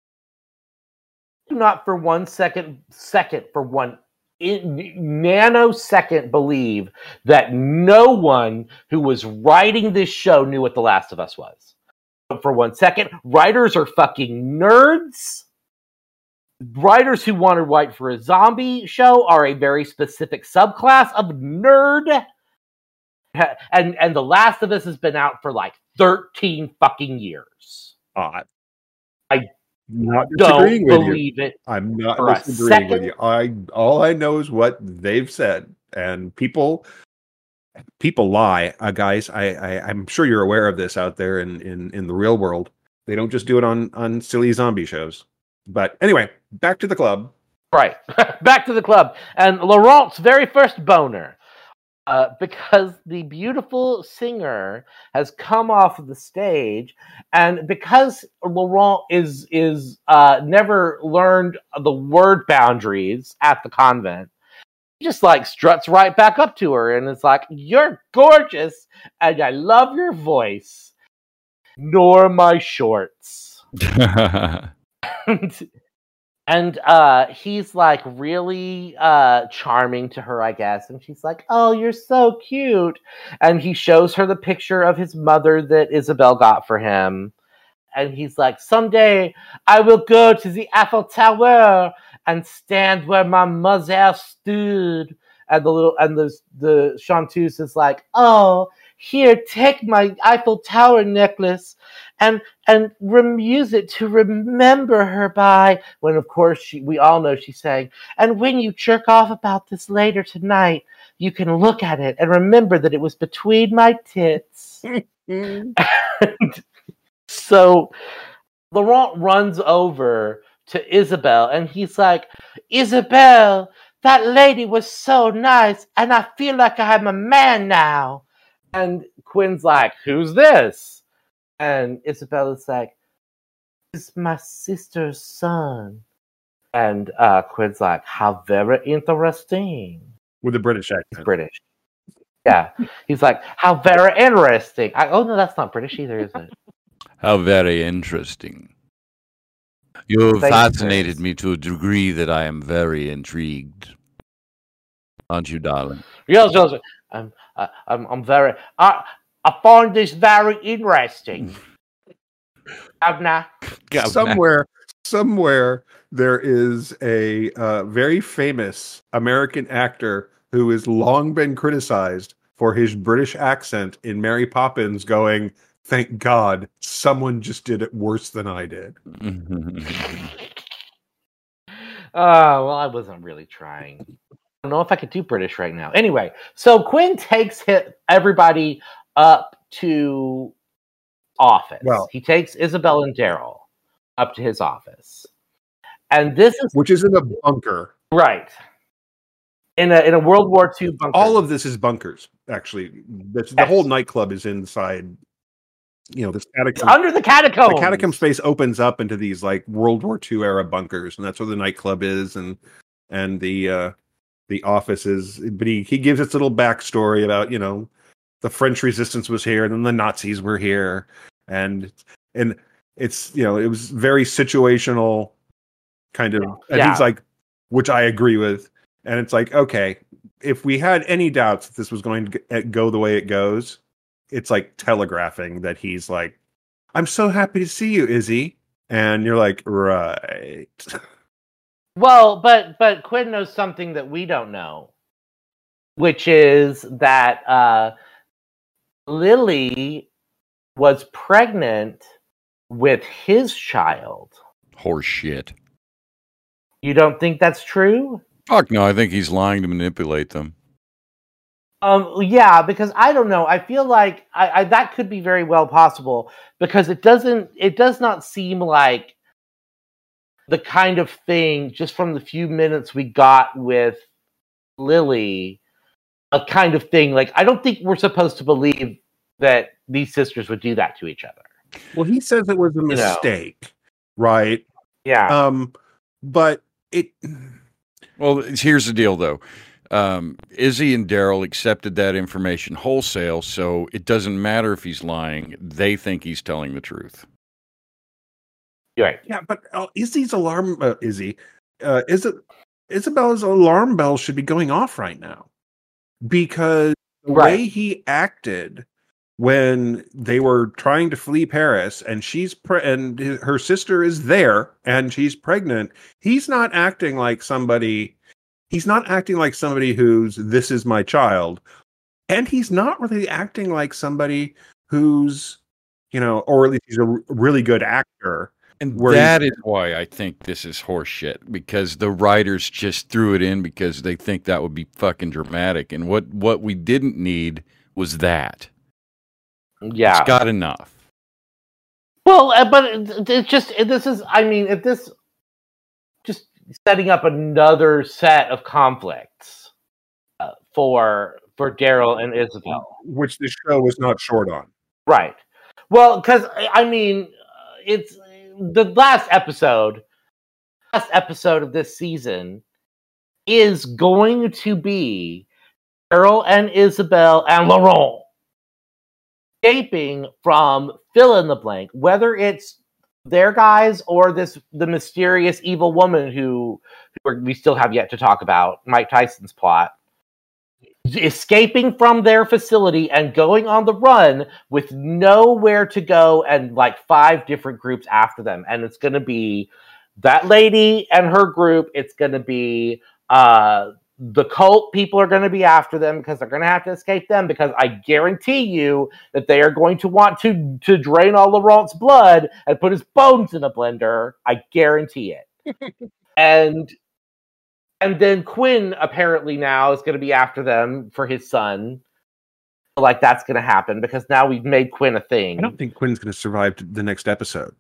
C: Do not for one second, second, for one in, nanosecond believe that no one who was writing this show knew what The Last of Us was. For one second, writers are fucking nerds. Writers who want to write for a zombie show are a very specific subclass of nerd. And and The Last of Us has been out for like thirteen fucking years.
D: Uh,
C: I
D: not
C: don't
D: disagreeing with
C: believe
D: you.
C: it.
D: I'm not
C: for a
D: disagreeing with
C: second.
D: you. I all I know is what they've said, and people people lie, uh, guys. I, I I'm sure you're aware of this out there in, in in the real world. They don't just do it on on silly zombie shows. But anyway, back to the club.
C: Right. Back to the club. And Laurent's very first boner. Uh, because the beautiful singer has come off of the stage, and because Laurent is is uh, never learned the word boundaries at the convent, he just like struts right back up to her and is like, "You're gorgeous, and I love your voice, nor my shorts." And uh, he's like really uh, charming to her, I guess. And she's like, "Oh, you're so cute." And he shows her the picture of his mother that Isabel got for him. And he's like, "Someday I will go to the Eiffel Tower and stand where my mother stood." And the little and the the chanteuse is like, "Oh, here, take my Eiffel Tower necklace and and rem- use it to remember her by." When, of course, she, we all know she's saying, "And when you jerk off about this later tonight, you can look at it and remember that it was between my tits." So Laurent runs over to Isabel and he's like, "Isabel, that lady was so nice and I feel like I'm a man now." And Quinn's like, "Who's this?" And Isabel is like, "It's my sister's son." And uh, Quinn's like, "How very interesting."
D: With a British accent.
C: He's British. Yeah. He's like, "How very interesting." I, oh, no, that's not British either, is it?
B: How very interesting. You have
C: Thanks,
B: fascinated
C: Chris.
B: me to a degree that I am very intrigued. Aren't you, darling?
C: Yes, yes. I'm, uh, I'm, I'm very. I, I find this very interesting. Governor.
B: Governor.
D: somewhere, somewhere there is a uh, very famous American actor who has long been criticized for his British accent in Mary Poppins, going, "Thank God, someone just did it worse than I did."
C: Oh, well, I wasn't really trying. I don't know if I could do British right now. Anyway, so Quinn takes hit everybody up to office.
D: Well-
C: he takes Isabel and Daryl up to his office. And this is
D: Which is in a bunker.
C: right. In a in a World War Two bunker.
D: All of this is bunkers, actually. That's, the
C: Yes.
D: whole nightclub is inside, you know, this
C: It's
D: catacomb.
C: under the catacombs.
D: The catacomb space opens up into these like World War Two era bunkers, and that's where the nightclub is, and and the uh, the office is. But he, he gives its little backstory about, you know, the French Resistance was here, and then the Nazis were here, and and it's, you know, it was very situational, kind of. And
C: Yeah.
D: he's like, which I agree with, and it's like, okay, if we had any doubts that this was going to g- go the way it goes, it's like telegraphing that he's like, "I'm so happy to see you, Izzy," and you're like, right.
C: Well, but but Quinn knows something that we don't know, which is that uh, Lily was pregnant with his child.
B: Horse shit.
C: You don't think that's true?
B: Fuck no, I think he's lying to manipulate them.
C: Um, yeah, because I don't know. I feel like I, I, that could be very well possible, because it doesn't. It does not seem like the kind of thing, just from the few minutes we got with Lily, a kind of thing. Like, I don't think we're supposed to believe that these sisters would do that to each other.
D: Well, he says it was a
C: know.
D: mistake, right?
C: Yeah.
D: Um, but it.
B: Well, here's the deal, though. Um, Izzy and Daryl accepted that information wholesale, so it doesn't matter if he's lying. They think he's telling the truth.
C: You're right.
D: Yeah, but uh, Izzy's alarm, uh, Izzy, uh, is it Isabella's alarm bell should be going off right now, because the
C: Right.
D: way he acted when they were trying to flee Paris, and she's pre- and his- her sister is there, and she's pregnant. He's not acting like somebody. He's not acting like somebody who's, "This is my child," and he's not really acting like somebody who's, you know, or at least he's a r- really good actor.
B: And
D: Where
B: that
D: he's-
B: is why I think this is horseshit, because the writers just threw it in because they think that would be fucking dramatic. And what, what we didn't need was that.
C: Yeah.
B: It's got enough.
C: Well, uh, but it- it's just it- this is. I mean, if this just setting up another set of conflicts uh, for for Daryl and Isabel,
D: which this show was not short on.
C: right? Well, because I mean, uh, it's the last episode. Last episode of this season is going to be Daryl and Isabel and Laurent escaping from fill in the blank, whether it's their guys or this the mysterious evil woman who, who we still have yet to talk about, Mike Tyson's plot, escaping from their facility and going on the run with nowhere to go, and like five different groups after them. And it's going to be that lady and her group. It's going to be uh the cult people are going to be after them, because they're going to have to escape them, because I guarantee you that they are going to want to to drain all Laurent's blood and put his bones in a blender. I guarantee it. and and then Quinn apparently now is going to be after them for his son. Like, that's going to happen because now we've made Quinn a thing.
D: I don't think Quinn's going to survive t- the next episode.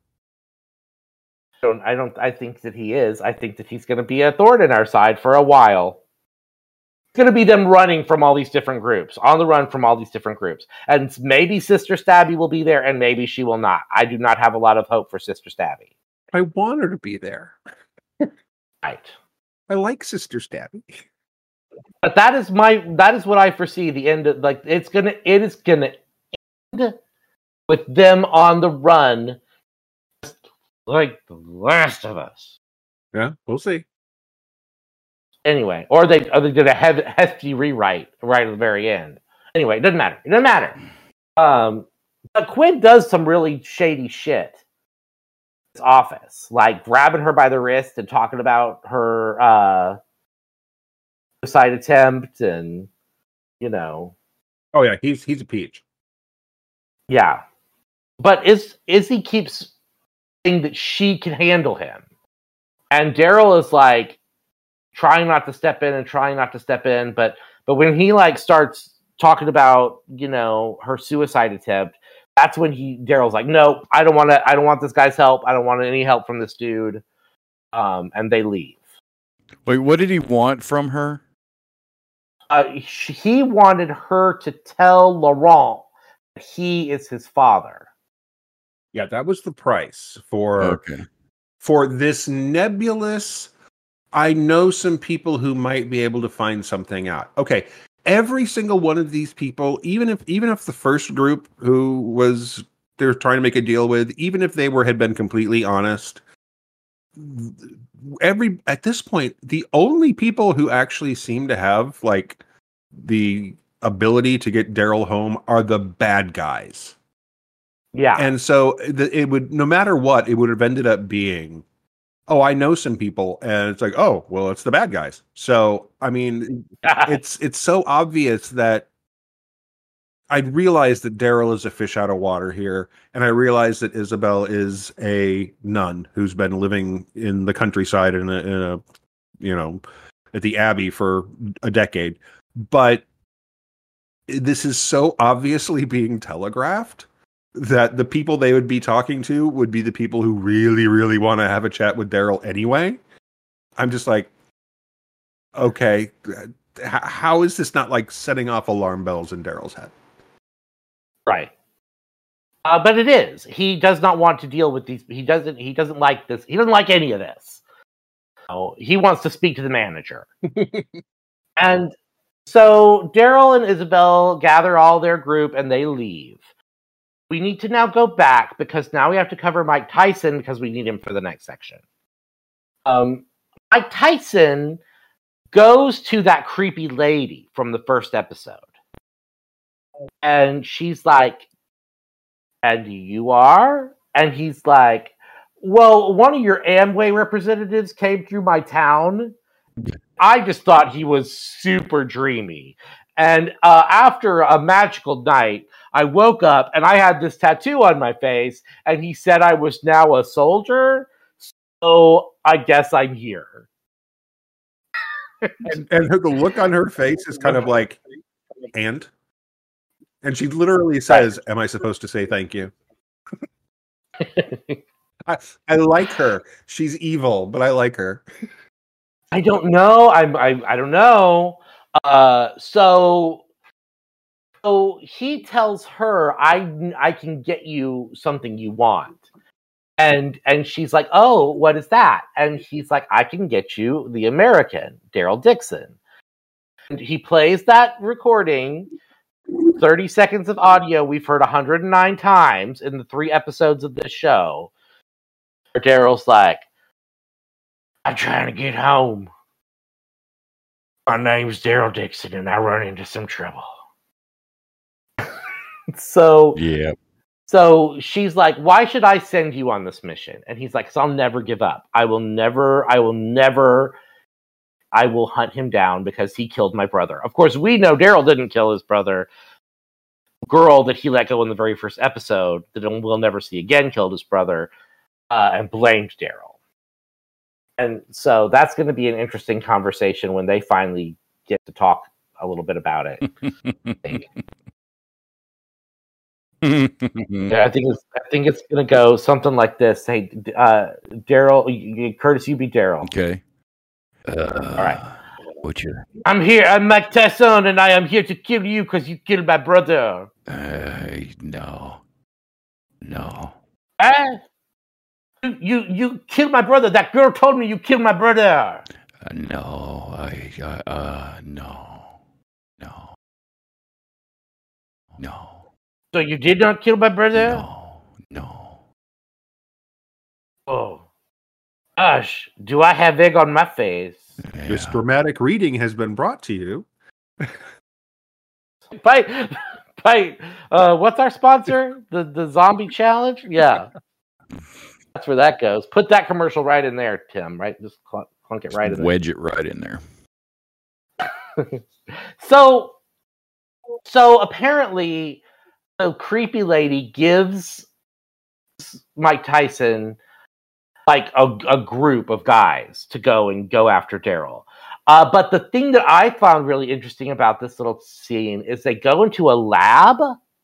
C: I don't, I don't. I think that he is. I think that he's going to be a thorn in our side for a while. It's going to be them running from all these different groups, on the run from all these different groups, and maybe Sister Stabby will be there, and maybe she will not. I do not have a lot of hope for Sister Stabby.
D: I want her to be there.
C: Right.
D: I like Sister Stabby.
C: But that is my. That is what I foresee. The end. Of, like it's gonna. It is gonna end with them on the run, like the last of us.
D: Yeah, we'll see.
C: Anyway, or they or they did a heavy, hefty rewrite right at the very end. Anyway, it doesn't matter. It doesn't matter. Um, but Quinn does some really shady shit office, like grabbing her by the wrist and talking about her uh, suicide attempt, and you know.
D: Oh yeah, he's he's a peach.
C: Yeah, but is Izzy keeps saying that she can handle him, and Daryl is like trying not to step in and trying not to step in, but but when he like starts talking about, you know, her suicide attempt, that's when he Daryl's like, no, I don't want to. I don't want this guy's help. I don't want any help from this dude. Um, and they leave.
B: Wait, what did he want from her?
C: Uh, he wanted her to tell Laurent that he is his father.
D: Yeah, that was the price for
B: Okay.
D: for this nebulous. I know some people who might be able to find something out. Okay. Every single one of these people, even if even if the first group who was they're trying to make a deal with, even if they were had been completely honest, every at this point, the only people who actually seem to have like the ability to get Daryl home are the bad guys.
C: Yeah.
D: And so the, it would, no matter what, it would have ended up being, oh, I know some people, and it's like, oh, well, it's the bad guys. So, I mean, it's it's so obvious that I realize that Daryl is a fish out of water here, and I realize that Isabel is a nun who's been living in the countryside in a, in a you know, at the Abbey for a decade. But this is so obviously being telegraphed that the people they would be talking to would be the people who really, really want to have a chat with Daryl anyway. I'm just like, okay, h- how is this not like setting off alarm bells in Daryl's head?
C: Right. Uh, but it is. He does not want to deal with these. He doesn't. He doesn't like this. He doesn't like any of this. So he wants to speak to the manager. And so Daryl and Isabel gather all their group and they leave. We need to now go back because now we have to cover Mike Tyson because we need him for the next section. Um, Mike Tyson goes to that creepy lady from the first episode. And she's like, and you are? And he's like, well, one of your Amway representatives came through my town. I just thought he was super dreamy. And uh, after a magical night, I woke up and I had this tattoo on my face, and he said I was now a soldier, so I guess I'm here.
D: And, and her, the look on her face is kind of like, and? And she literally says, am I supposed to say thank you? I, I like her. She's evil, but I like her.
C: I don't know. I'm, I I don't know. Uh, so, so he tells her, I I can get you something you want. And and she's like, oh, what is that? And he's like, I can get you the American, Daryl Dixon. And he plays that recording, thirty seconds of audio we've heard one hundred nine times in the three episodes of this show. Where Daryl's like, I'm trying to get home. My name's Daryl Dixon, and I run into some trouble. so,
B: Yeah.
C: so she's like, "Why should I send you on this mission?" And he's like, "Cause I'll never give up. I will never. I will never. I will hunt him down because he killed my brother." Of course, we know Daryl didn't kill his brother. The girl that he let go in the very first episode, that we'll never see again, killed his brother, uh, and blamed Daryl. And so that's going to be an interesting conversation when they finally get to talk a little bit about it. Yeah, I think it's I think it's going to go something like this. Hey, uh, Daryl, Curtis, you be Daryl.
B: Okay. Uh,
C: All right.
B: What's your?
C: I'm here. I'm Mike Tyson, and I am here to kill you because you killed my brother.
B: Uh, no. No.
C: Eh? You, you you killed my brother. That girl told me you killed my brother.
B: Uh, no. I. Uh, uh. No. No. No.
C: So you did not kill my brother?
B: No. No.
C: Oh. Gosh, do I have egg on my face?
B: Yeah.
D: This dramatic reading has been brought to you.
C: By, by, uh, what's our sponsor? The the zombie challenge? Yeah. That's where that goes. Put that commercial right in there, Tim. Right, just clunk, clunk it right in there.
B: Wedge it right in there.
C: so, so apparently, the creepy lady gives Mike Tyson like a, a group of guys to go and go after Daryl. Uh, but the thing that I found really interesting about this little scene is they go into a lab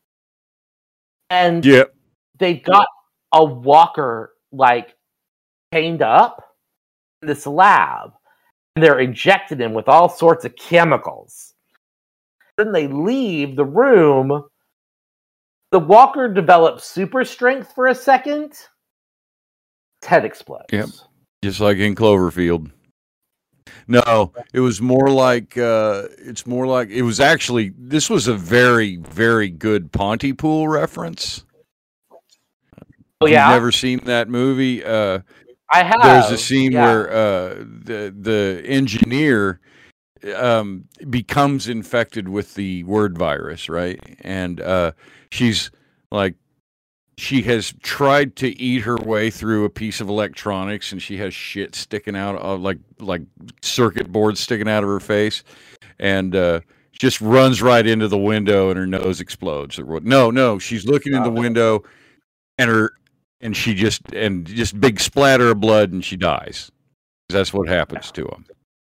C: and
B: yep.
C: they've got a walker like chained up in this lab and they're injecting him with all sorts of chemicals. Then they leave the room. The walker develops super strength for a second. His head explodes.
B: Yep. Just like in Cloverfield. No, it was more like, uh, it's more like, it was actually, this was a very, very good Pontypool reference.
C: Oh, yeah?
B: If you've never seen that movie? Uh,
C: I have.
B: There's a scene
C: yeah.
B: where uh, the, the engineer um, becomes infected with the word virus, right? And uh, she's like, she has tried to eat her way through a piece of electronics, and she has shit sticking out of like like circuit boards sticking out of her face, and uh, just runs right into the window, and her nose explodes. No, no, she's looking in the window, and her and she just and just big splatter of blood, and she dies. That's what happens to him.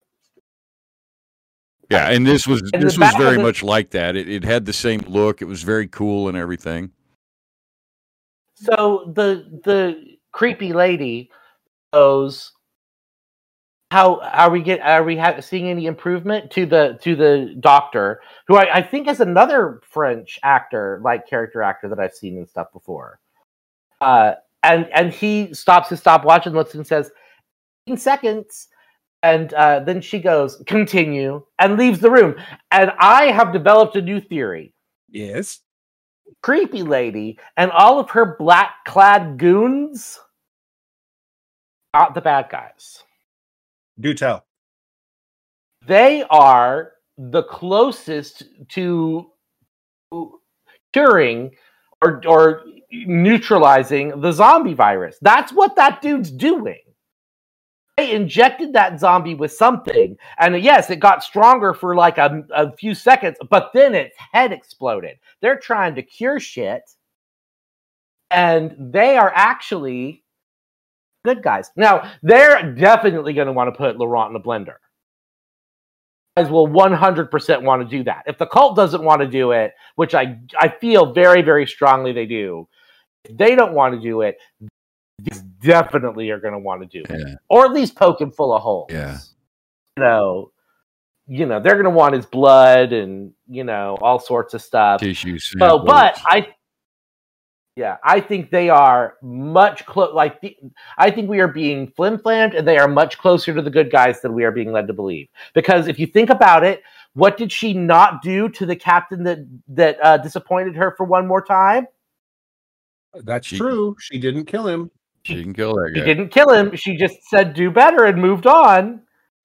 B: Yeah, and this was
C: and
B: this was very
C: the-
B: much like that. It it had the same look. It was very cool and everything.
C: So the the creepy lady goes, how are we get are we ha- seeing any improvement to the to the doctor, who I, I think is another French actor, like character actor that I've seen and stuff before. Uh, and and he stops his stopwatch and looks and says, fifteen seconds. And uh, then she goes, continue, and leaves the room. And I have developed a new theory.
D: Yes.
C: Creepy lady and all of her black-clad goons are the bad guys.
D: Do tell.
C: They are the closest to curing or, or neutralizing the zombie virus. That's what that dude's doing. They injected that zombie with something, and yes, it got stronger for like a, a few seconds, but then its head exploded. They're trying to cure shit, and they are actually good guys. Now, they're definitely going to want to put Laurent in a blender. Guys will one hundred percent want to do that. If the cult doesn't want to do it, which I, I feel very, very strongly they do, if they don't want to do it, these definitely are going to want to do it,
B: yeah.
C: or at least poke him full of holes.
B: Yeah,
C: you know, you know they're going to want his blood and you know all sorts of stuff.
B: Tissue
C: So, but I, yeah, I think they are much close. Like the, I think we are being flim-flammed, and they are much closer to the good guys than we are being led to believe. Because if you think about it, what did she not do to the captain that that uh, disappointed her for one more time?
D: That's
B: She-
D: true. She didn't kill him.
B: she can kill that
C: She
B: guy.
C: didn't kill him. She just said do better and moved on.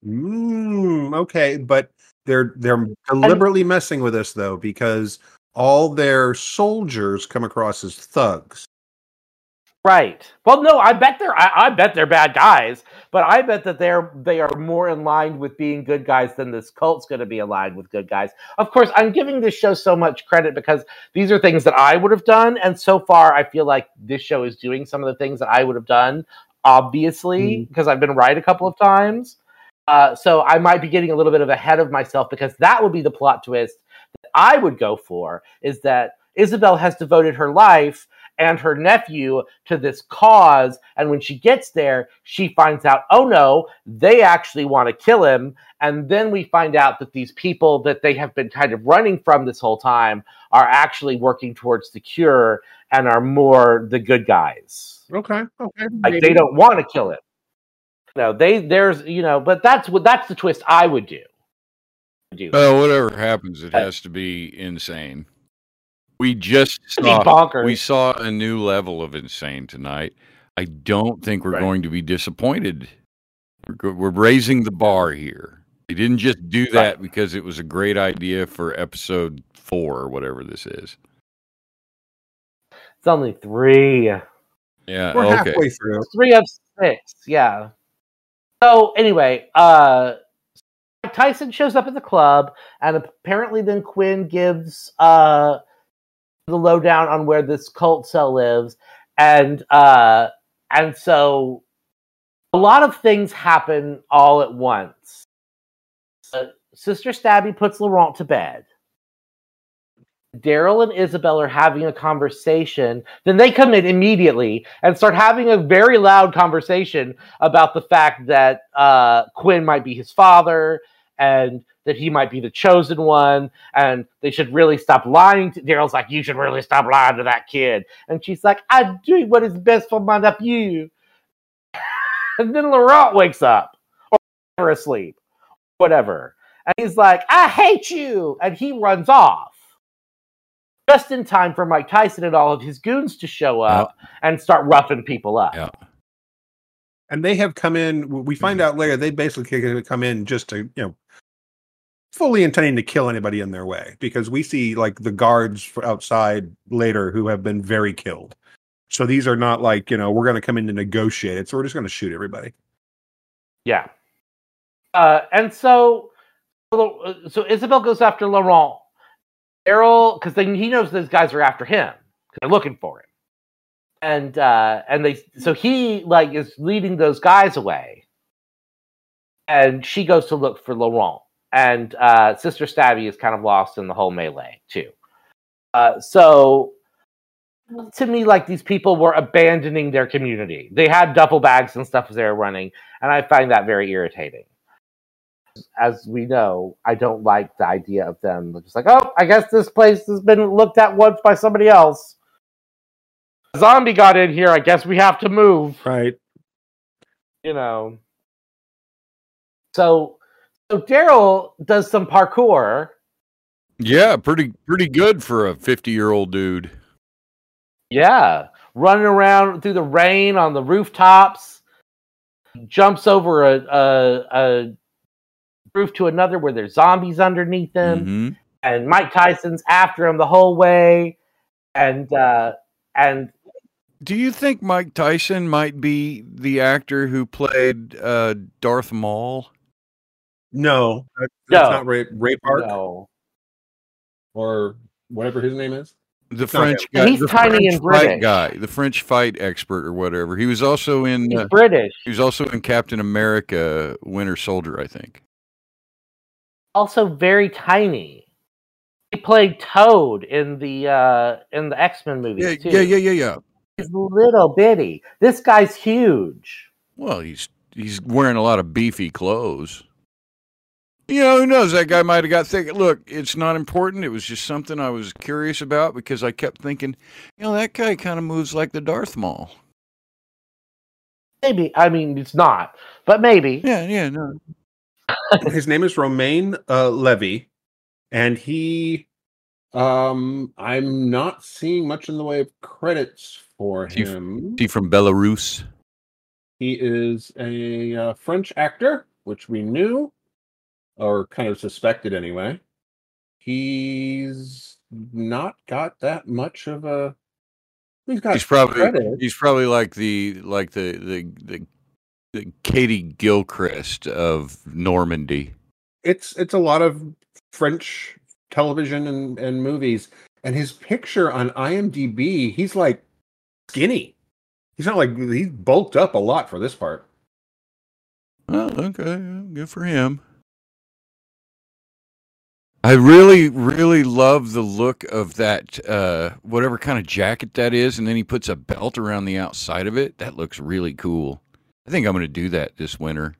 D: Mm, okay, but they're they're deliberately messing with us though, because all their soldiers come across as thugs.
C: Right. Well, no, I bet they're I, I bet they're bad guys, but I bet that they're they are more in line with being good guys than this cult's going to be aligned with good guys. Of course, I'm giving this show so much credit because these are things that I would have done, and so far, I feel like this show is doing some of the things that I would have done. Obviously,
D: Mm.
C: because I've been right a couple of times, uh, so I might be getting a little bit of ahead of myself because that would be the plot twist that I would go for: is that Isabel has devoted her life and her nephew to this cause, and when she gets there, she finds out, oh no, they actually want to kill him, and then we find out that these people that they have been kind of running from this whole time are actually working towards the cure and are more the good guys.
D: Okay, okay.
C: Like, they don't want to kill him. No, they there's you know, but that's what that's the twist I would do. do.
B: Well, whatever happens, it has to be insane. We just
C: Be
B: saw,
C: bonkers.
B: we saw a new level of insane tonight. I don't think we're
C: Right.
B: going to be disappointed. We're, go- we're raising the bar here. They didn't just do that
C: Right.
B: because it was a great idea for episode four or whatever this is.
C: It's only three.
B: Yeah,
D: We're
B: okay.
D: halfway through.
C: Three of six, yeah. So anyway, uh, Tyson shows up at the club, and apparently then Quinn gives uh, the lowdown on where this cult cell lives, and uh, and so a lot of things happen all at once. Uh, Sister Stabby puts Laurent to bed. Daryl and Isabel are having a conversation. Then they come in immediately and start having a very loud conversation about the fact that uh, Quinn might be his father and that he might be the chosen one, and they should really stop lying to Daryl's like, you should really stop lying to that kid. And she's like, I'm doing what is best for my nephew. And then Laurent wakes up or asleep, whatever. And he's like, I hate you. And he runs off. Just in time for Mike Tyson and all of his goons to show up yep. and start roughing people up.
B: Yeah.
D: And they have come in, we find out later, they basically come in just to, you know, fully intending to kill anybody in their way. Because we see, like, the guards outside later who have been very killed. So these are not like, you know, we're going to come in to negotiate it, so we're just going to shoot everybody.
C: Yeah. Uh, and so, so Isabel goes after Laurent. Daryl, because he knows those guys are after him. They're looking for him. And uh, and they so he like is leading those guys away. And she goes to look for Laurent. And uh, Sister Stabby is kind of lost in the whole melee, too. Uh, so, to me, like, these people were abandoning their community. They had duffel bags and stuff as they were running, and I find that very irritating. As we know, I don't like the idea of them just like, oh, I guess this place has been looked at once by somebody else. A zombie got in here, I guess we have to move.
D: Right.
C: You know. So, so Daryl does some parkour.
B: Yeah, pretty pretty good for a fifty-year-old dude.
C: Yeah, running around through the rain on the rooftops, jumps over a, a, a roof to another where there's zombies underneath him,
B: mm-hmm.
C: and Mike Tyson's after him the whole way, and uh, and.
B: Do you think Mike Tyson might be the actor who played uh, Darth Maul?
D: No, that's
C: no.
D: not Ray, Ray Park,
C: no.
D: or whatever his name is.
B: The
D: It's
B: French
C: guy,
B: guy,
C: he's
B: the
C: tiny
B: French
C: and British
B: fight guy, the French fight expert or whatever. He was also in.
C: He's
B: uh,
C: British.
B: He was also in Captain America: Winter Soldier, I think.
C: Also very tiny. He played Toad in the uh, in the X-Men movies
B: Yeah,
C: too.
B: yeah, yeah, yeah, yeah.
C: He's little bitty. This guy's huge.
B: Well, he's he's wearing a lot of beefy clothes. You know, who knows? That guy might have got thick. Look, it's not important. It was just something I was curious about because I kept thinking, you know, that guy kind of moves like the Darth Maul.
C: Maybe. I mean, it's not, but maybe.
B: Yeah, yeah, no.
D: His name is Romain uh, Levy, and he, um, I'm not seeing much in the way of credits for
B: Is he,
D: him.
B: is he from Belarus?
D: He is a uh, French actor, which we knew, or kind of suspected anyway. He's not got that much of a. He's got
B: He's probably
D: credit.
B: he's probably like the like the the the, the Katie Gilchrist of Normandy.
D: It's it's a lot of French television and, and movies, and his picture on IMDb, he's like skinny. He's not like he's bulked up a lot for this part.
B: Oh, okay, good for him. I really, really love the look of that, uh, whatever kind of jacket that is, and then he puts a belt around the outside of it. That looks really cool. I think I'm going to do that this winter.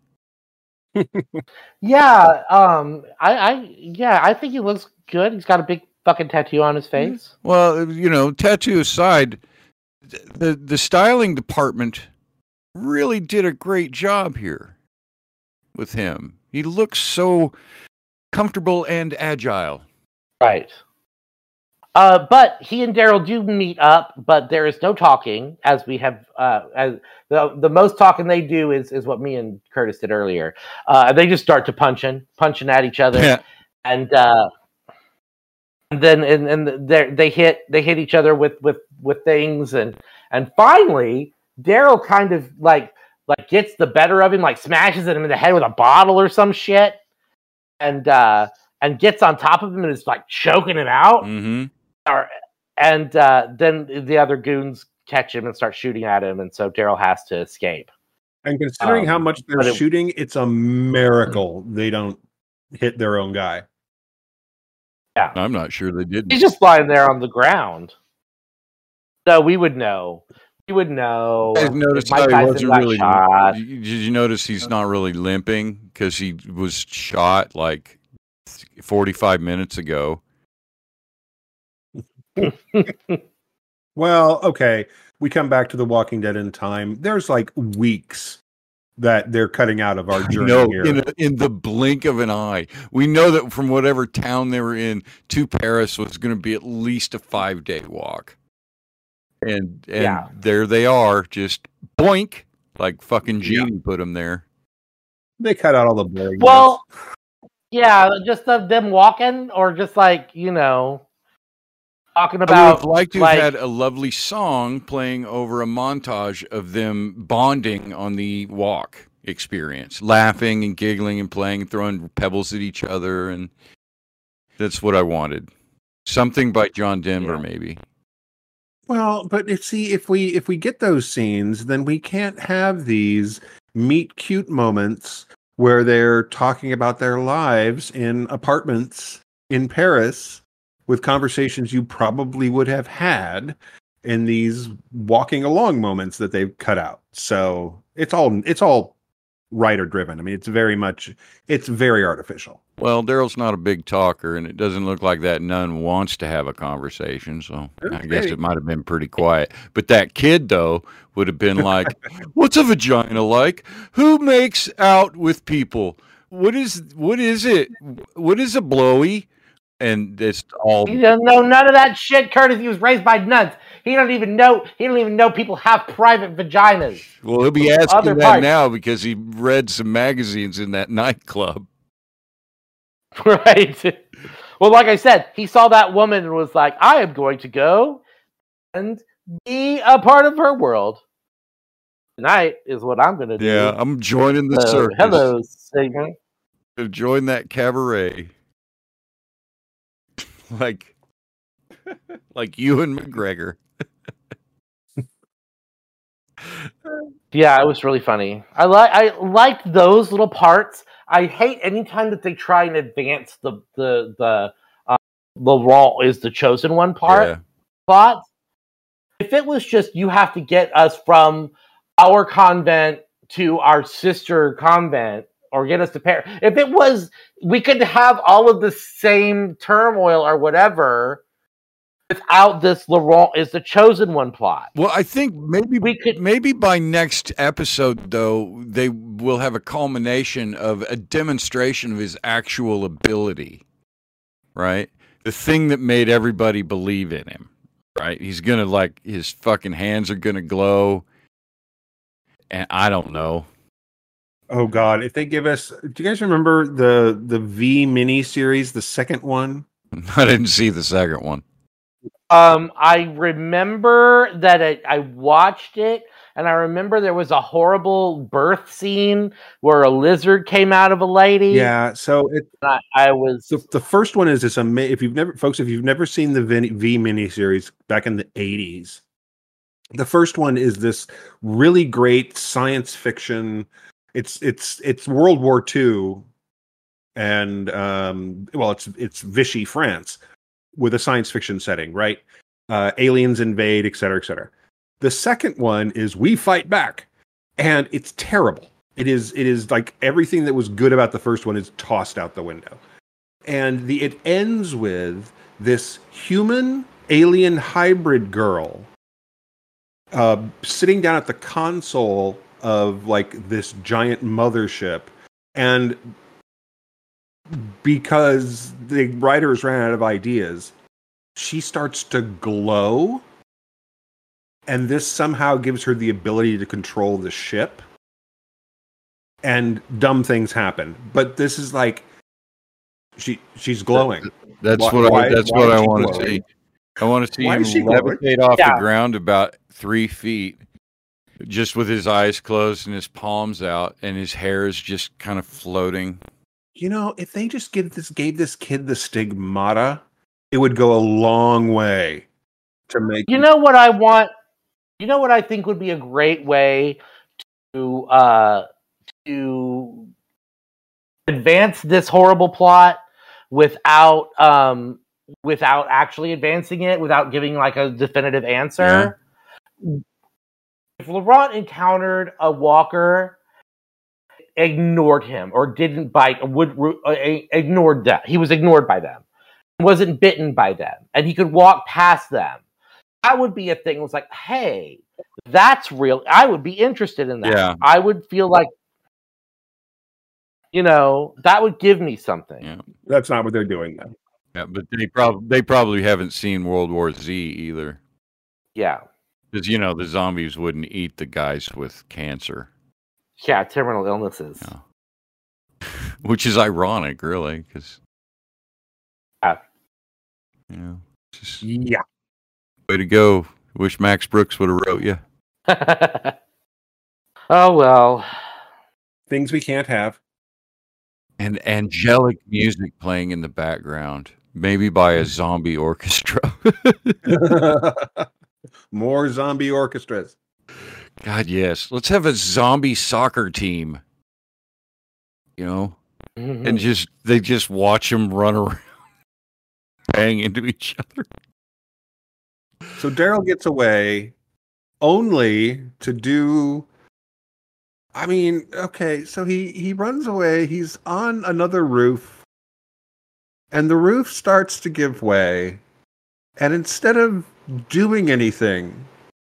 C: Yeah, um, I, I, yeah, I think he looks good. He's got a big fucking tattoo on his face.
B: Well, you know, tattoo aside, the the styling department really did a great job here with him. He looks so comfortable and agile.
C: Right. Uh, but he and Daryl do meet up, but there is no talking, as we have. Uh, as the the most talking they do is is what me and Curtis did earlier. Uh, they just start to punching, punching at each other,
B: Yeah.
C: and uh, and then and, and they they hit they hit each other with with with things, and And finally, Daryl kind of like like gets the better of him, like smashes him in the head with a bottle or some shit, and uh, and gets on top of him and is like choking him out.
B: Mm-hmm.
C: Or, and uh, then the other goons catch him and start shooting at him, and so Daryl has to escape.
D: And considering
C: Um,
D: how much they're
C: it,
D: shooting, it's a miracle they don't hit their own guy.
C: Yeah,
B: I'm not sure they did.
C: He's just lying there on the ground. So we would know. We would know.
B: I noticed how
C: Mike
B: he
C: Tyson
B: wasn't
C: got
B: really.
C: shot.
B: Did you notice he's not really limping because he was shot like forty-five minutes ago?
D: Well, okay. We come back to The Walking Dead in time. There's like weeks that they're cutting out of our journey
B: No,
D: here.
B: in, a, in the blink of an eye. We know that from whatever town they were in to Paris was going to be at least a five-day walk. And and
C: Yeah.
B: there they are, just boink, like fucking
D: Yeah.
B: Genie put them there.
D: They cut out all the boring
C: Well, yeah, just of them walking, or just like, you know, talking
B: I would
C: about.
B: have liked to
C: like,
B: have had a lovely song playing over a montage of them bonding on the walk experience, laughing and giggling and playing, throwing pebbles at each other, and that's what I wanted. Something by John Denver,
C: Yeah.
B: maybe.
D: Well, but if see if we if we get those scenes, then we can't have these meet cute moments where they're talking about their lives in apartments in Paris with conversations you probably would have had in these walking along moments that they've cut out. So it's all it's all writer driven. I mean, it's very much it's very artificial.
B: Well, Daryl's not a big talker, and it doesn't look like that nun wants to have a conversation, so I guess
D: Okay.
B: it might have been pretty quiet. But that kid, though, would have been like, what's a vagina like? Who makes out with people? What is what is it? What is a blowy? And it's all
C: He doesn't know none of that shit, Curtis. He was raised by nuns. He don't even know. He don't even know people have private vaginas.
B: well, he'll be asking
C: Other
B: that
C: parts.
B: now because he read some magazines in that nightclub.
C: Right. Well, like I said, he saw that woman and was like, I am going to go and be a part of her world. Tonight is what I'm going to do.
B: Yeah, I'm joining the
C: So,
B: circus.
C: hello, Satan.
B: Join that cabaret. like, like Ewan McGregor.
C: Yeah, it was really funny. I like I liked those little parts. I hate anytime that they try and advance the the the uh, Laurent is the chosen one part
B: Yeah.
C: plot. If it was just you have to get us from our convent to our sister convent or get us to Paris. If it was, we could have all of the same turmoil or whatever without this Laurent is the chosen one plot.
B: Well, I think maybe
C: We could-
B: maybe by next episode though they will have a culmination of a demonstration of his actual ability. Right? The thing that made everybody believe in him. Right? He's going to like his fucking hands are going to glow. And I don't know.
D: Oh God! If they give us, do you guys remember the the V mini series, the second one?
B: I didn't see the second one.
C: Um, I remember that it, I watched it, and I remember there was a horrible birth scene where a lizard came out of a lady.
D: Yeah. So it
C: I, I was.
D: the, the first one is this amazing. If you've never, folks, if you've never seen the V, v mini series back in the eighties, the first one is this really great science fiction. It's it's it's World War Two, and um, well, it's it's Vichy, France, with a science fiction setting, right? Uh, aliens invade, et cetera, et cetera. The second one is We Fight Back, and it's terrible. It is it is like everything that was good about the first one is tossed out the window, and the it ends with this human alien hybrid girl uh, sitting down at the console of like this giant mothership, and because the writers ran out of ideas, she starts to glow, and this somehow gives her the ability to control the ship, and dumb things happen. But this is like she she's glowing.
B: That's
D: Why-
B: what
D: why-
B: I that's
D: why
B: what
D: is
B: I
D: she
B: want to
D: glowing?
B: see. I want to see
D: Why
B: him
D: is she glowing?
B: levitate off
C: Yeah.
B: the ground about three feet, just with his eyes closed and his palms out, and his hair is just kind of floating.
D: You know, if they just give this gave this kid the stigmata, it would go a long way to make.
C: You know what I want? You know what I think would be a great way to uh, to advance this horrible plot without um, without actually advancing it, without giving like a definitive answer. Yeah. If Laurent encountered a walker, ignored him or didn't bite, would uh, ignored them. He was ignored by them, wasn't bitten by them, and he could walk past them. That would be a thing. It was like, hey, that's real. I would be interested in that.
B: Yeah.
C: I would feel like, you know, that would give me something.
B: Yeah.
D: That's not what they're doing then.
B: Yeah, but they probably they probably haven't seen World War Z either.
C: Yeah.
B: Because, you know, the zombies wouldn't eat the guys with cancer.
C: Yeah, terminal illnesses.
B: No. Which is ironic, really, because
C: yeah.
B: you know, just
D: yeah.
B: Way to go. Wish Max Brooks would have wrote you.
C: Oh, well.
D: Things we can't have.
B: And angelic music playing in the background. Maybe by a zombie orchestra.
D: More zombie orchestras.
B: God, yes. Let's have a zombie soccer team. You know? Mm-hmm. And just they just watch them run around, bang into each other.
D: So Daryl gets away only to do... I mean, okay, so he, he runs away. He's on another roof. And the roof starts to give way. And instead of doing anything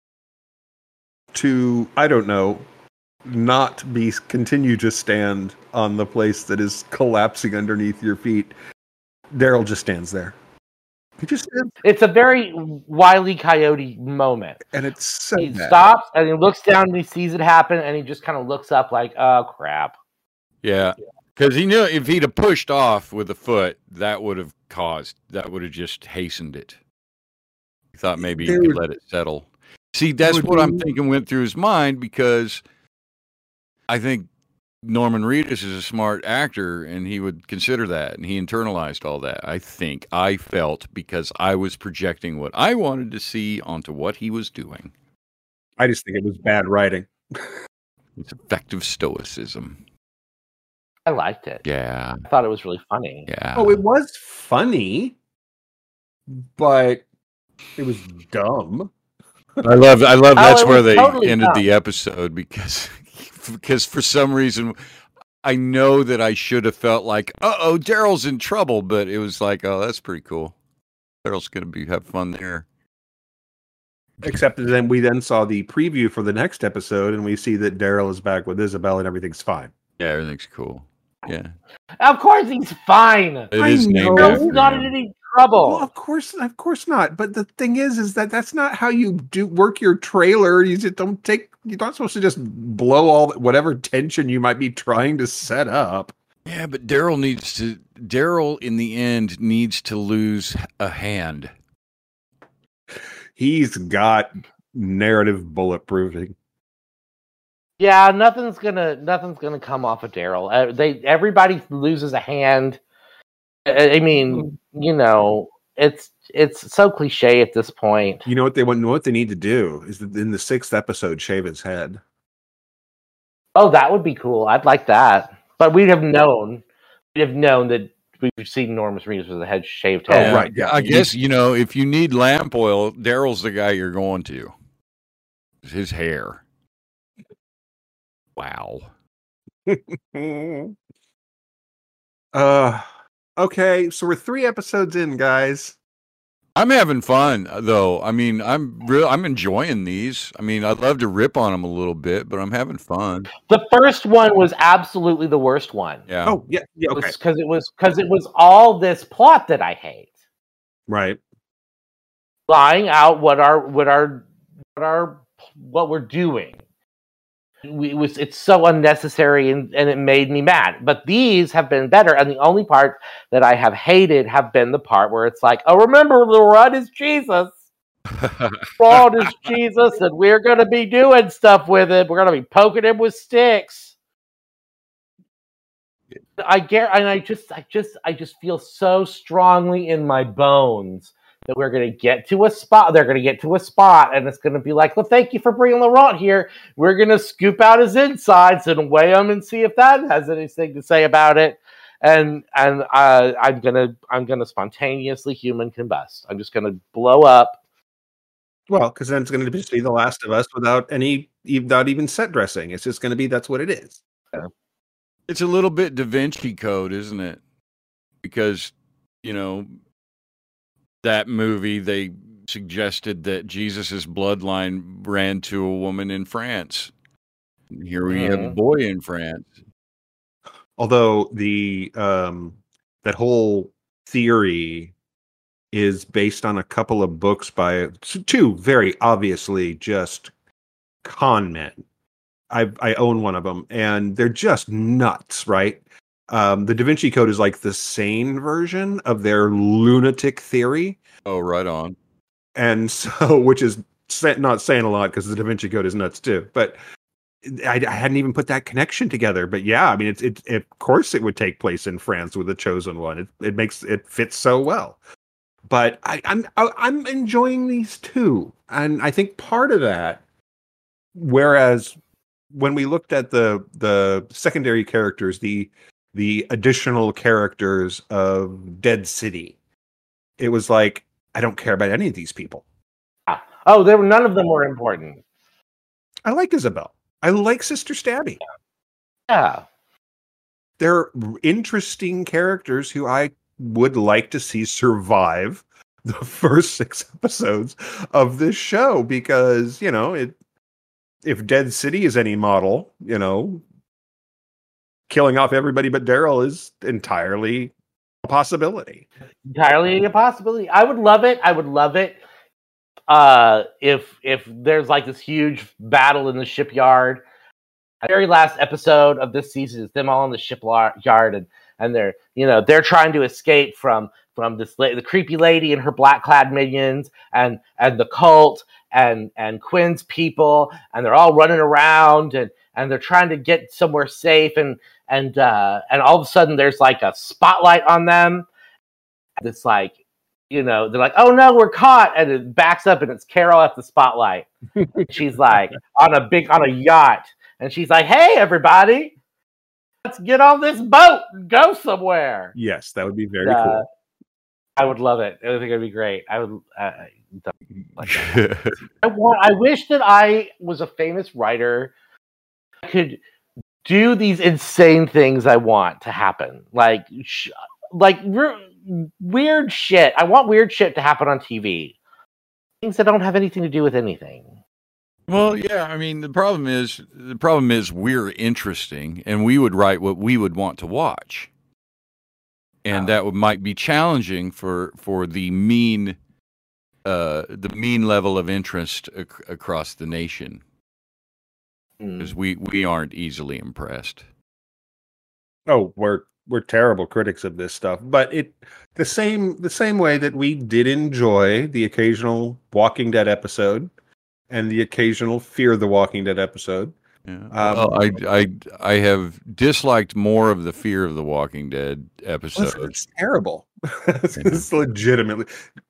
D: to, I don't know, not be continue to stand on the place that is collapsing underneath your feet, Daryl just stands there. He just stands.
C: It's a very Wile E. Coyote moment.
D: And it's so
C: He
D: bad.
C: stops and he looks down and he sees it happen and he just kind of looks up like, oh, crap.
B: Yeah. Because he knew if he'd have pushed off with a foot, that would have caused, that would have just hastened it. He thought maybe he could let it settle. See, that's what I'm thinking went through his mind, because I think Norman Reedus is a smart actor and he would consider that, and he internalized all that. I think I felt because I was projecting what I wanted to see onto what he was doing.
D: I just think it was bad writing.
B: It's effective stoicism.
C: I liked it.
B: Yeah.
C: I thought it was really funny.
B: Yeah.
D: Oh, it was funny, but it was dumb.
B: I love I love that's
C: oh,
B: where they
C: totally
B: ended
C: dumb.
B: the episode, because because for some reason I know that I should have felt like, uh-oh, Daryl's in trouble, but it was like, oh, that's pretty cool. Daryl's going to be have fun there.
D: Except that then we then saw the preview for the next episode, and we see that Daryl is back with Isabel and everything's fine.
B: Yeah, everything's cool. Yeah.
C: Of course he's fine.
B: It is named
C: Daryl's
B: after
C: not
B: him.
C: in any trouble.
D: Well, of course, of course not. But the thing is, is that that's not how you do work your trailer. You just don't take. You're not supposed to just blow all whatever tension you might be trying to set up.
B: Yeah, but Daryl needs to. Daryl, in the end, needs to lose a hand.
D: He's got narrative bulletproofing.
C: Yeah, nothing's gonna nothing's gonna come off of Daryl. Uh, they everybody loses a hand. I, I mean, you know, it's it's so cliche at this point.
D: You know what they want? What they need to do is that in the sixth episode, shave his head.
C: Oh, that would be cool. I'd like that. But we'd have known, we'd have known that we've seen Norman Reedus with a head shaved head.
D: Oh, right. Yeah.
B: I guess, you know, if you need lamp oil, Daryl's the guy you're going to. His hair. Wow.
D: uh, okay, so we're three episodes in, guys.
B: I'm having fun, though. I mean, I'm real. I'm enjoying these. I mean, I'd love to rip on them a little bit, but I'm having fun.
C: The first one was absolutely the worst one.
B: Yeah.
D: Oh, yeah. Yeah. Okay.
C: Because it was because it was all this plot that I hate.
D: Right.
C: Lying out what our what our what our what we're doing. We, it was it's so unnecessary and, and it made me mad. But these have been better, and the only part that I have hated have been the part where it's like, oh, remember, the rod is Jesus. Rod is Jesus, and we're going to be doing stuff with it. We're going to be poking him with sticks. I get, and I just, I just, I just feel so strongly in my bones that we're going to get to a spot. They're going to get to a spot, and it's going to be like, well, thank you for bringing Laurent here. We're going to scoop out his insides and weigh him and see if that has anything to say about it. And and uh, I'm gonna, I'm gonna spontaneously human combust. I'm just going to blow up.
D: Well, because then it's going to just be The Last of Us without any, without even set dressing. It's just going to be that's what it is.
C: Yeah.
B: It's a little bit Da Vinci Code, isn't it? Because, you know, that movie, they suggested that Jesus's bloodline ran to a woman in France. Here we have a boy in France.
D: Although the um, that whole theory is based on a couple of books by two very obviously just con men. I I own one of them, and they're just nuts, right? Um, the Da Vinci Code is like the sane version of their lunatic theory.
B: Oh, right on.
D: And so, which is not saying a lot because the Da Vinci Code is nuts too. But I, I hadn't even put that connection together. But yeah, I mean, it's it, it. Of course, it would take place in France with the Chosen One. It it makes it fits so well. But I, I'm I'm enjoying these too, and I think part of that, whereas when we looked at the the secondary characters, the the additional characters of Dead City, it was like, I don't care about any of these people.
C: Oh, there were none of them were important.
D: I like Isabel. I like Sister Stabby.
C: Yeah.
D: They're interesting characters who I would like to see survive the first six episodes of this show, because, you know, it if Dead City is any model, you know, killing off everybody but Daryl is entirely a possibility.
C: Entirely a possibility. I would love it. I would love it uh, if if there's like this huge battle in the shipyard. The very last episode of this season is them all in the shipyard, and and they're you know they're trying to escape from from this la- the creepy lady and her black clad minions, and and the cult and and Quinn's people, and they're all running around, and and they're trying to get somewhere safe, and and uh, and all of a sudden there's like a spotlight on them. It's like, you know, they're like, oh no, we're caught, and it backs up, and it's Carol at the spotlight. She's like on a big on a yacht, and she's like, hey everybody, let's get on this boat and go somewhere.
D: Yes, that would be very
C: uh,
D: cool.
C: I would love it. I think it'd be great. I would. Uh, like I want. I wish that I was a famous writer. I could do these insane things I want to happen, like, sh- like r- weird shit. I want weird shit to happen on T V. Things that don't have anything to do with anything.
B: Well, yeah. I mean, the problem is the problem is we're interesting, and we would write what we would want to watch. And that would, might be challenging for, for the mean, uh, the mean level of interest ac- across the nation, because mm. we, we aren't easily impressed.
D: Oh, we're we're terrible critics of this stuff, but it the same the same way that we did enjoy the occasional Walking Dead episode and the occasional Fear the Walking Dead episode.
B: Yeah. Well, um, I, I I have disliked more of the Fear of the Walking Dead episode.
D: Listen, it's terrible. It's legitimately.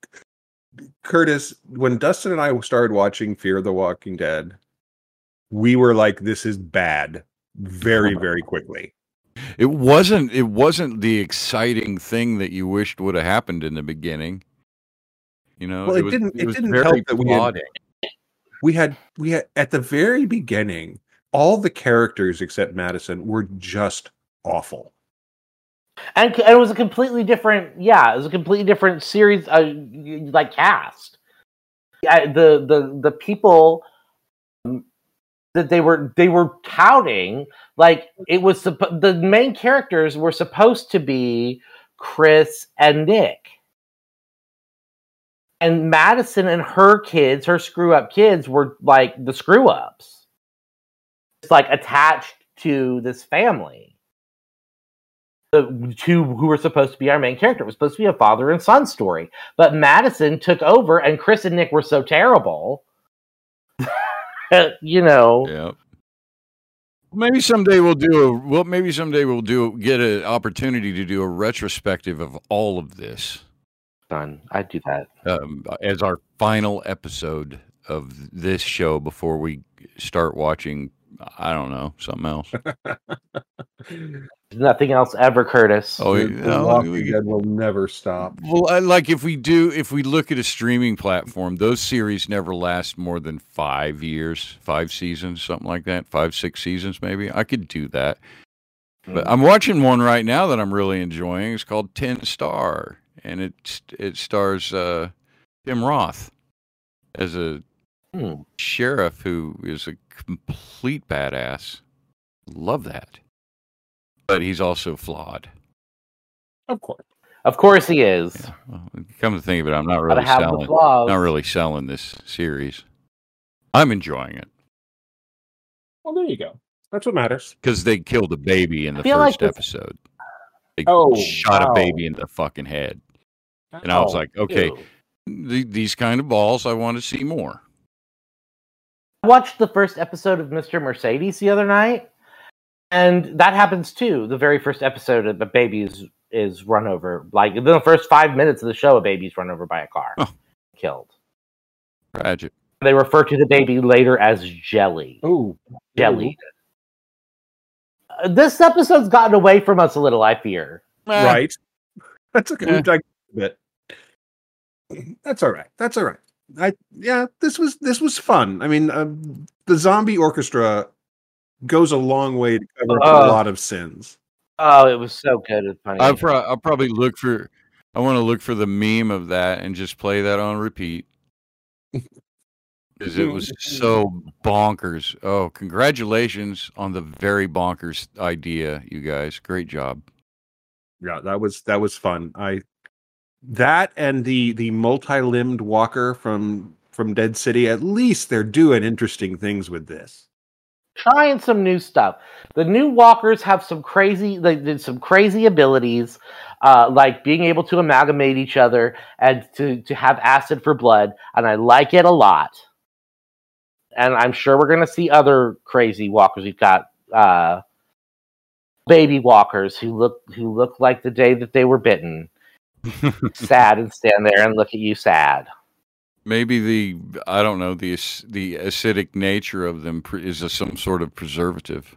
D: Curtis, when Dustin and I started watching Fear of the Walking Dead, we were like, "This is bad," very, very quickly.
B: It wasn't. It wasn't the exciting thing that you wished would have happened in the beginning. You know,
D: well, it,
B: it was,
D: didn't. It,
B: it was
D: didn't
B: very
D: help that we had, we had we had at the very beginning. All the characters except Madison were just awful.
C: And, and it was a completely different, yeah, it was a completely different series, uh, like cast. I, the the the people that they were they were touting, like it was suppo- the main characters were supposed to be Chris and Nick, and Madison and her kids, her screw up kids, were like the screw ups. like attached to this family. The two who were supposed to be our main character. It was supposed to be a father and son story. But Madison took over, and Chris and Nick were so terrible. You know.
B: Yeah. Maybe someday we'll do a well. Maybe someday we'll do get an opportunity to do a retrospective of all of this.
C: Fun. I'd do that
B: um, as our final episode of this show before we start watching. I don't know, something else.
C: Nothing else ever, Curtis.
B: Oh,
D: The,
B: yeah,
D: the
B: no,
D: Walking
B: we-
D: Dead will never stop.
B: Well, I, like if we do, if we look at a streaming platform, those series never last more than five years, five seasons, something like that, five, six seasons, maybe. I could do that. But I'm watching one right now that I'm really enjoying. It's called Ten Star, and it it stars uh, Tim Roth as a
C: Hmm.
B: sheriff who is a complete badass. Love that, but he's also flawed.
D: Of course.
C: Of course he is.
B: Yeah. Well, come to think of it, I'm not
C: Gotta
B: really
C: have the
B: selling.
C: flaws.
B: Not really selling this series. I'm enjoying it
D: Well, there you go. That's what matters.
B: because they killed a baby in the
C: feel like
B: first
C: this-
B: episode. They
D: Oh,
B: shot
D: wow.
B: a baby in the fucking head, and I was
D: Oh,
B: like, okay,
C: Ew.
B: th- these kind of balls, I want to see more.
C: I watched the first episode of Mister Mercedes the other night, and that happens too. The very first episode of the baby is, is run over. Like, in the first five minutes of the show, a baby's run over by a car.
B: Oh.
C: Killed.
B: Tragic.
C: They refer to the baby later as Jelly.
D: Oh,
C: Jelly. Uh, this episode's gotten away from us a little, I fear.
B: Eh,
D: right. That's okay.
B: Yeah.
D: We've dug a bit. That's all right. That's all right. I yeah. This was this was fun. I mean, um, the zombie orchestra goes a long way to cover
C: Oh.
D: a lot of sins.
C: Oh, it was so good and funny.
B: I'll, pro- I'll probably look for. I want to look for the meme of that and just play that on repeat because it was so bonkers. Oh, congratulations on the very bonkers idea, you guys! Great job.
D: Yeah, that was that was fun. I that and the the multi-limbed walker from from Dead City. At least they're doing interesting things with this.
C: Trying some new stuff. The new walkers have some crazy, they did some crazy abilities, uh, like being able to amalgamate each other and to, to have acid for blood, and I like it a lot. And I'm sure we're going to see other crazy walkers. We've got uh, baby walkers who look who look like the day that they were bitten, sad, and stand there and look at you sad.
B: Maybe the I don't know the ac- the acidic nature of them pr- is a, some sort of preservative.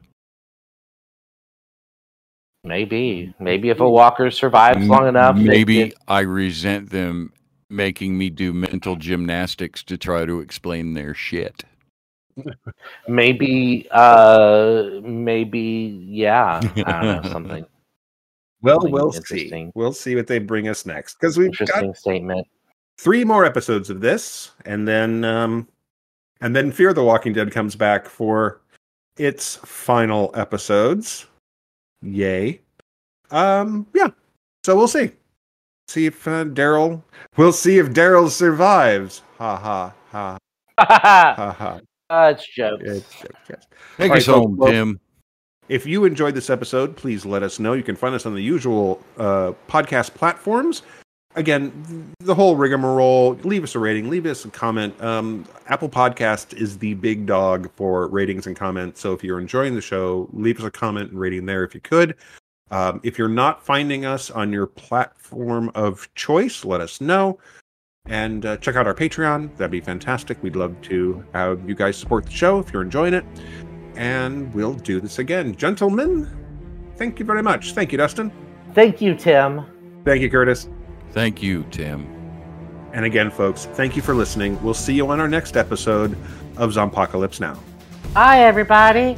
C: Maybe, maybe if a walker survives long enough, they
B: Maybe
C: get-
B: I resent them making me do mental gymnastics to try to explain their shit.
C: maybe, uh, maybe, yeah, I don't know, something
D: Well,
C: Something
D: we'll see.
C: interesting.
D: We'll see what they bring us next because we've got
C: interesting statement.
D: three more episodes of this, and then um, and then Fear the Walking Dead comes back for its final episodes. Yay! Um, yeah. So we'll see. See if uh, Daryl. We'll see if Daryl survives. Ha ha ha ha ha.
C: uh, it's jokes.
D: It's jokes, yes.
B: Take
D: All
B: us
D: right,
B: home,
D: folks, well-
B: Tim.
D: If you enjoyed this episode, please let us know. You can find us on the usual uh, podcast platforms. Again, the whole rigmarole. Leave us a rating. Leave us a comment. Um, Apple Podcast is the big dog for ratings and comments. So if you're enjoying the show, leave us a comment and rating there if you could. Um, if you're not finding us on your platform of choice, let us know. And uh, check out our Patreon. That'd be fantastic. We'd love to have you guys support the show if you're enjoying it. And we'll do this again. Gentlemen, thank you very much. Thank you, Dustin.
C: Thank you, Tim.
D: Thank you, Curtis.
B: Thank you, Tim.
D: And again, folks, thank you for listening. We'll see you on our next episode of Zompocalypse Now.
C: Bye, everybody.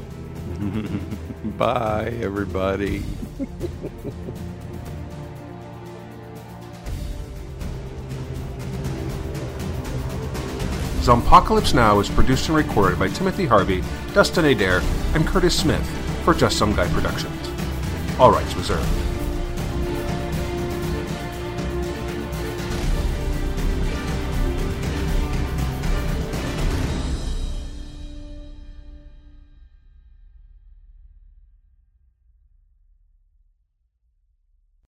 B: Bye, everybody.
D: Zompocalypse Now is produced and recorded by Timothy Harvey, Dustin Adair, and Curtis Smith for Just Some Guy Productions. All rights reserved.